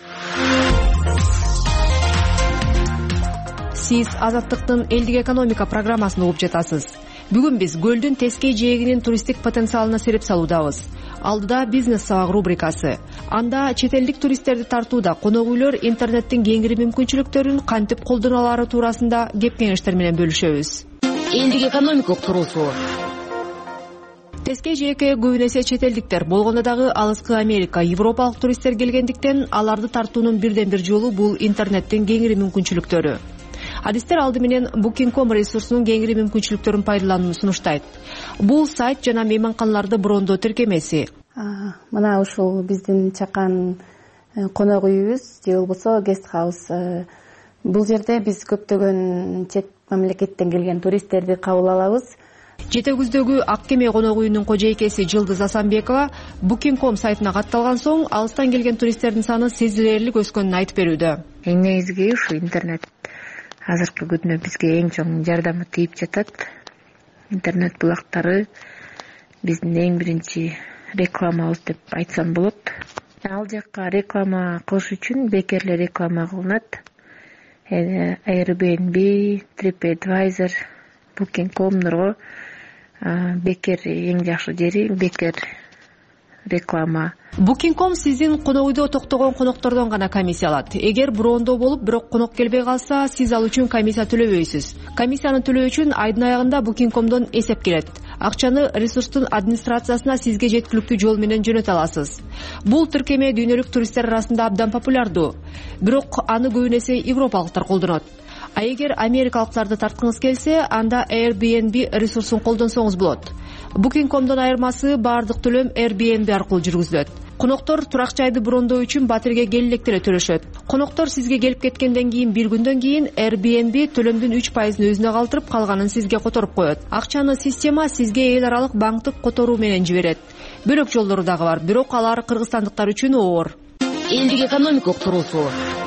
Сиз Азаттыктын элдик экономика программасын угуп жатасыз. Бүгүн биз көлдүн тескей жээгинин туристтик потенциалына сереп салуудабыз. Алдыда бизнес сабак рубрикасы. Анда чет элдик туристтерди тартууда конок үйлөр интернеттин кеңири мүмкүнчүлүктөрүн кантип колдоно алары туурасында кеп кеңештер менен бөлүшөбүз. Элдик экономика уктуруусу. Тескей жээкке көбүн эсе чет элдиктер, болгондо дагы алыскы Америка, Европалык туристтер келгендиктен аларды тартуунун бирден бир жолу бул интернеттин кеңири мүмкүнчүлүктөрү. Адистер алды менен Booking.com ресурсунун кеңири мүмкүнчүлүктөрүн пайдаланууну сунуштайт. Бул сайт жана мейманканаларды брондоо тиркемеси. Мына ушул биздин чакан конок үйүбүз же болбосо гест хаус. Бул жерде биз көптөгөн чет мамлекеттен келген туристтерди кабыл алабыз. Жетегүздөгү Ак кеме конок үйүнүн кожойкеси Жылдыз Асанбекова Booking.com сайтына катталган соң алыстан келген туристтердин саны сезилерлик өскөнүн айтып берүүдө. Эң негизги ушу интернет азыркы күндө бизге эң чоң жардамы тийип жатат. Интернет булактары биздин эң биринчи рекламабыз деп айтсам болот. Ал жакка реклама кылыш үчүн бекерлер реклама кылынат. Airbnb, TripAdvisor, Booking.com'дорго бекер эң жакшы жери, бекер реклама. Booking.com сиздин конок үйдө токтогон коноктордон гана комиссия алат. Эгер брондоо болуп, бирок конок келбей калса, сиз ал үчүн комиссия төлөбөйсүз. Комиссияны төлөө үчүн айдын аягында Booking.com'дон эсеп келет. Акчаны ресурстун администрациясына сизге жеткиликтүү жол менен жөнөтө аласыз. Бул тиркеме дүйнөлүк туристтер арасында абдан популярдуу. Бирок аны көбүн эсе европалыктар колдонот. А эгер америкалыктарды тарткыңыз келсе, анда Airbnb ресурсун колдонсоңуз болот. Booking.com'дон айырмасы баардык төлөм Airbnb аркылуу жүргүзүлөт. Коноктор турак жайды брондоо үчүн батирге келилекте эле төлөшөт. Коноктор сизге келип кеткенден кийин бир күндөн кийин Airbnb төлөмдүн 3%-ын өзүнө калтырып, калганын сизге которуп коет. Акчаны система сизге эл аралык банктык которуу менен жиберет. Бөлөк жолдору дагы бар, бирок алар кыргызстандыктар үчүн оор. Элдик экономика уктуруусу.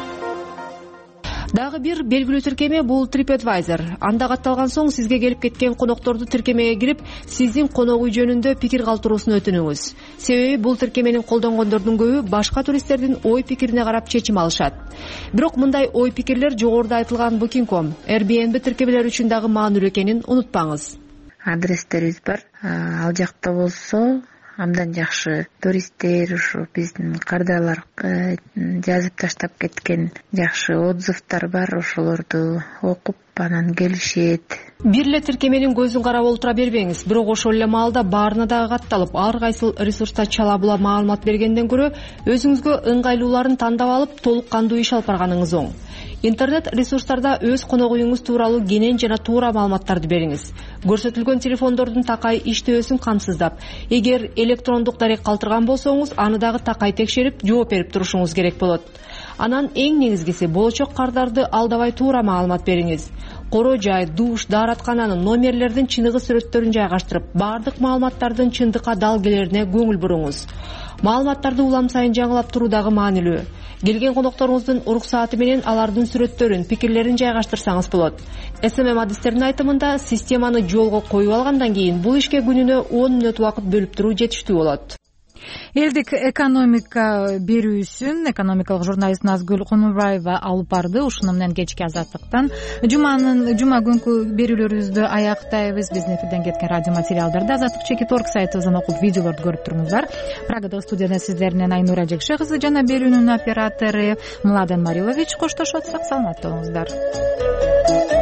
Дагы бир белгилүү тиркеме бул TripAdvisor. Анда катталган соң сизге келип кеткен конокторду тиркемеге кирип, сиздин конок үй жөнүндө пикир калтыруусун өтүнүңүз. Себеби бул тиркеменин колдонгондордун көбү башка туристтердин ой пикирине карап чечим алышат. Бирок мындай ой пикирлер жогоруда айтылган Booking.com, Airbnb тиркемелери үчүн дагы маанилүү экенин унутпаңыз. Адрестерибиз бар. Ал жакта болсо абдан жакшы туристтер, ушу биздин кардарлар жазып таштап кеткен жакшы отзывдар бар, ошолорду окуп анан келишет. Бир эле тиркеменин көзүн карап олтура бербеңиз, бирок ошол эле маалда баарына дагы катталып, ар кайсыл ресурста чала була маалымат бергенден көрө өзүңүзгө ыңгайлууларын тандап алып, толук кандуу иш алып барганыңыз оң. Интернет ресурстарда өз конок үйүңүз тууралуу кенен жана туура маалыматтарды бериңиз. Көрсөтүлгөн телефондордун такай иштөөсүн камсыздап, эгер электрондук дарек калтырган болсоңуз, аны дагы такай текшерип, жооп берип турушуңуз керек болот. Анан эң негизгиси болочок кардарды алдабай туура маалымат бериңиз. Коро жай, душ, даараткананын номерлердин чыныгы сүрөттөрүн жайгаштырып, баардык маалыматтардын чындыкка дал келерине көңүл буруңуз. Маалыматтарды улам сайын жаңылап туруу дагы маанилүү. Келген конокторуңуздун уруксааты менен алардын сүрөттөрүн, пикирлерин жайгаштырсаңыз болот. SMM адистердин айтымында системаны жолго коюп алгандан кийин бул ишке күнүнө 10 мүнөт убакыт бөлүп туруу жетиштүү болот. Элдик экономика берүүсүн экономикалык журналист Назгүл Конурбаева алып барды. Ушуну менен кечки Азаттыктан жума күнкү берүүлөрүбүздү аяктайбыз. Биздин эфирден кеткен радио материалдарды Азаттык.org сайтыбыздан окуп, видеолорду көрүп туруңуздар. Прагадагы студияда сиздерден Айнура Жекше кызы жана берүүнүн оператору Младен Марилович коштошот. Саламатта болуңуздар.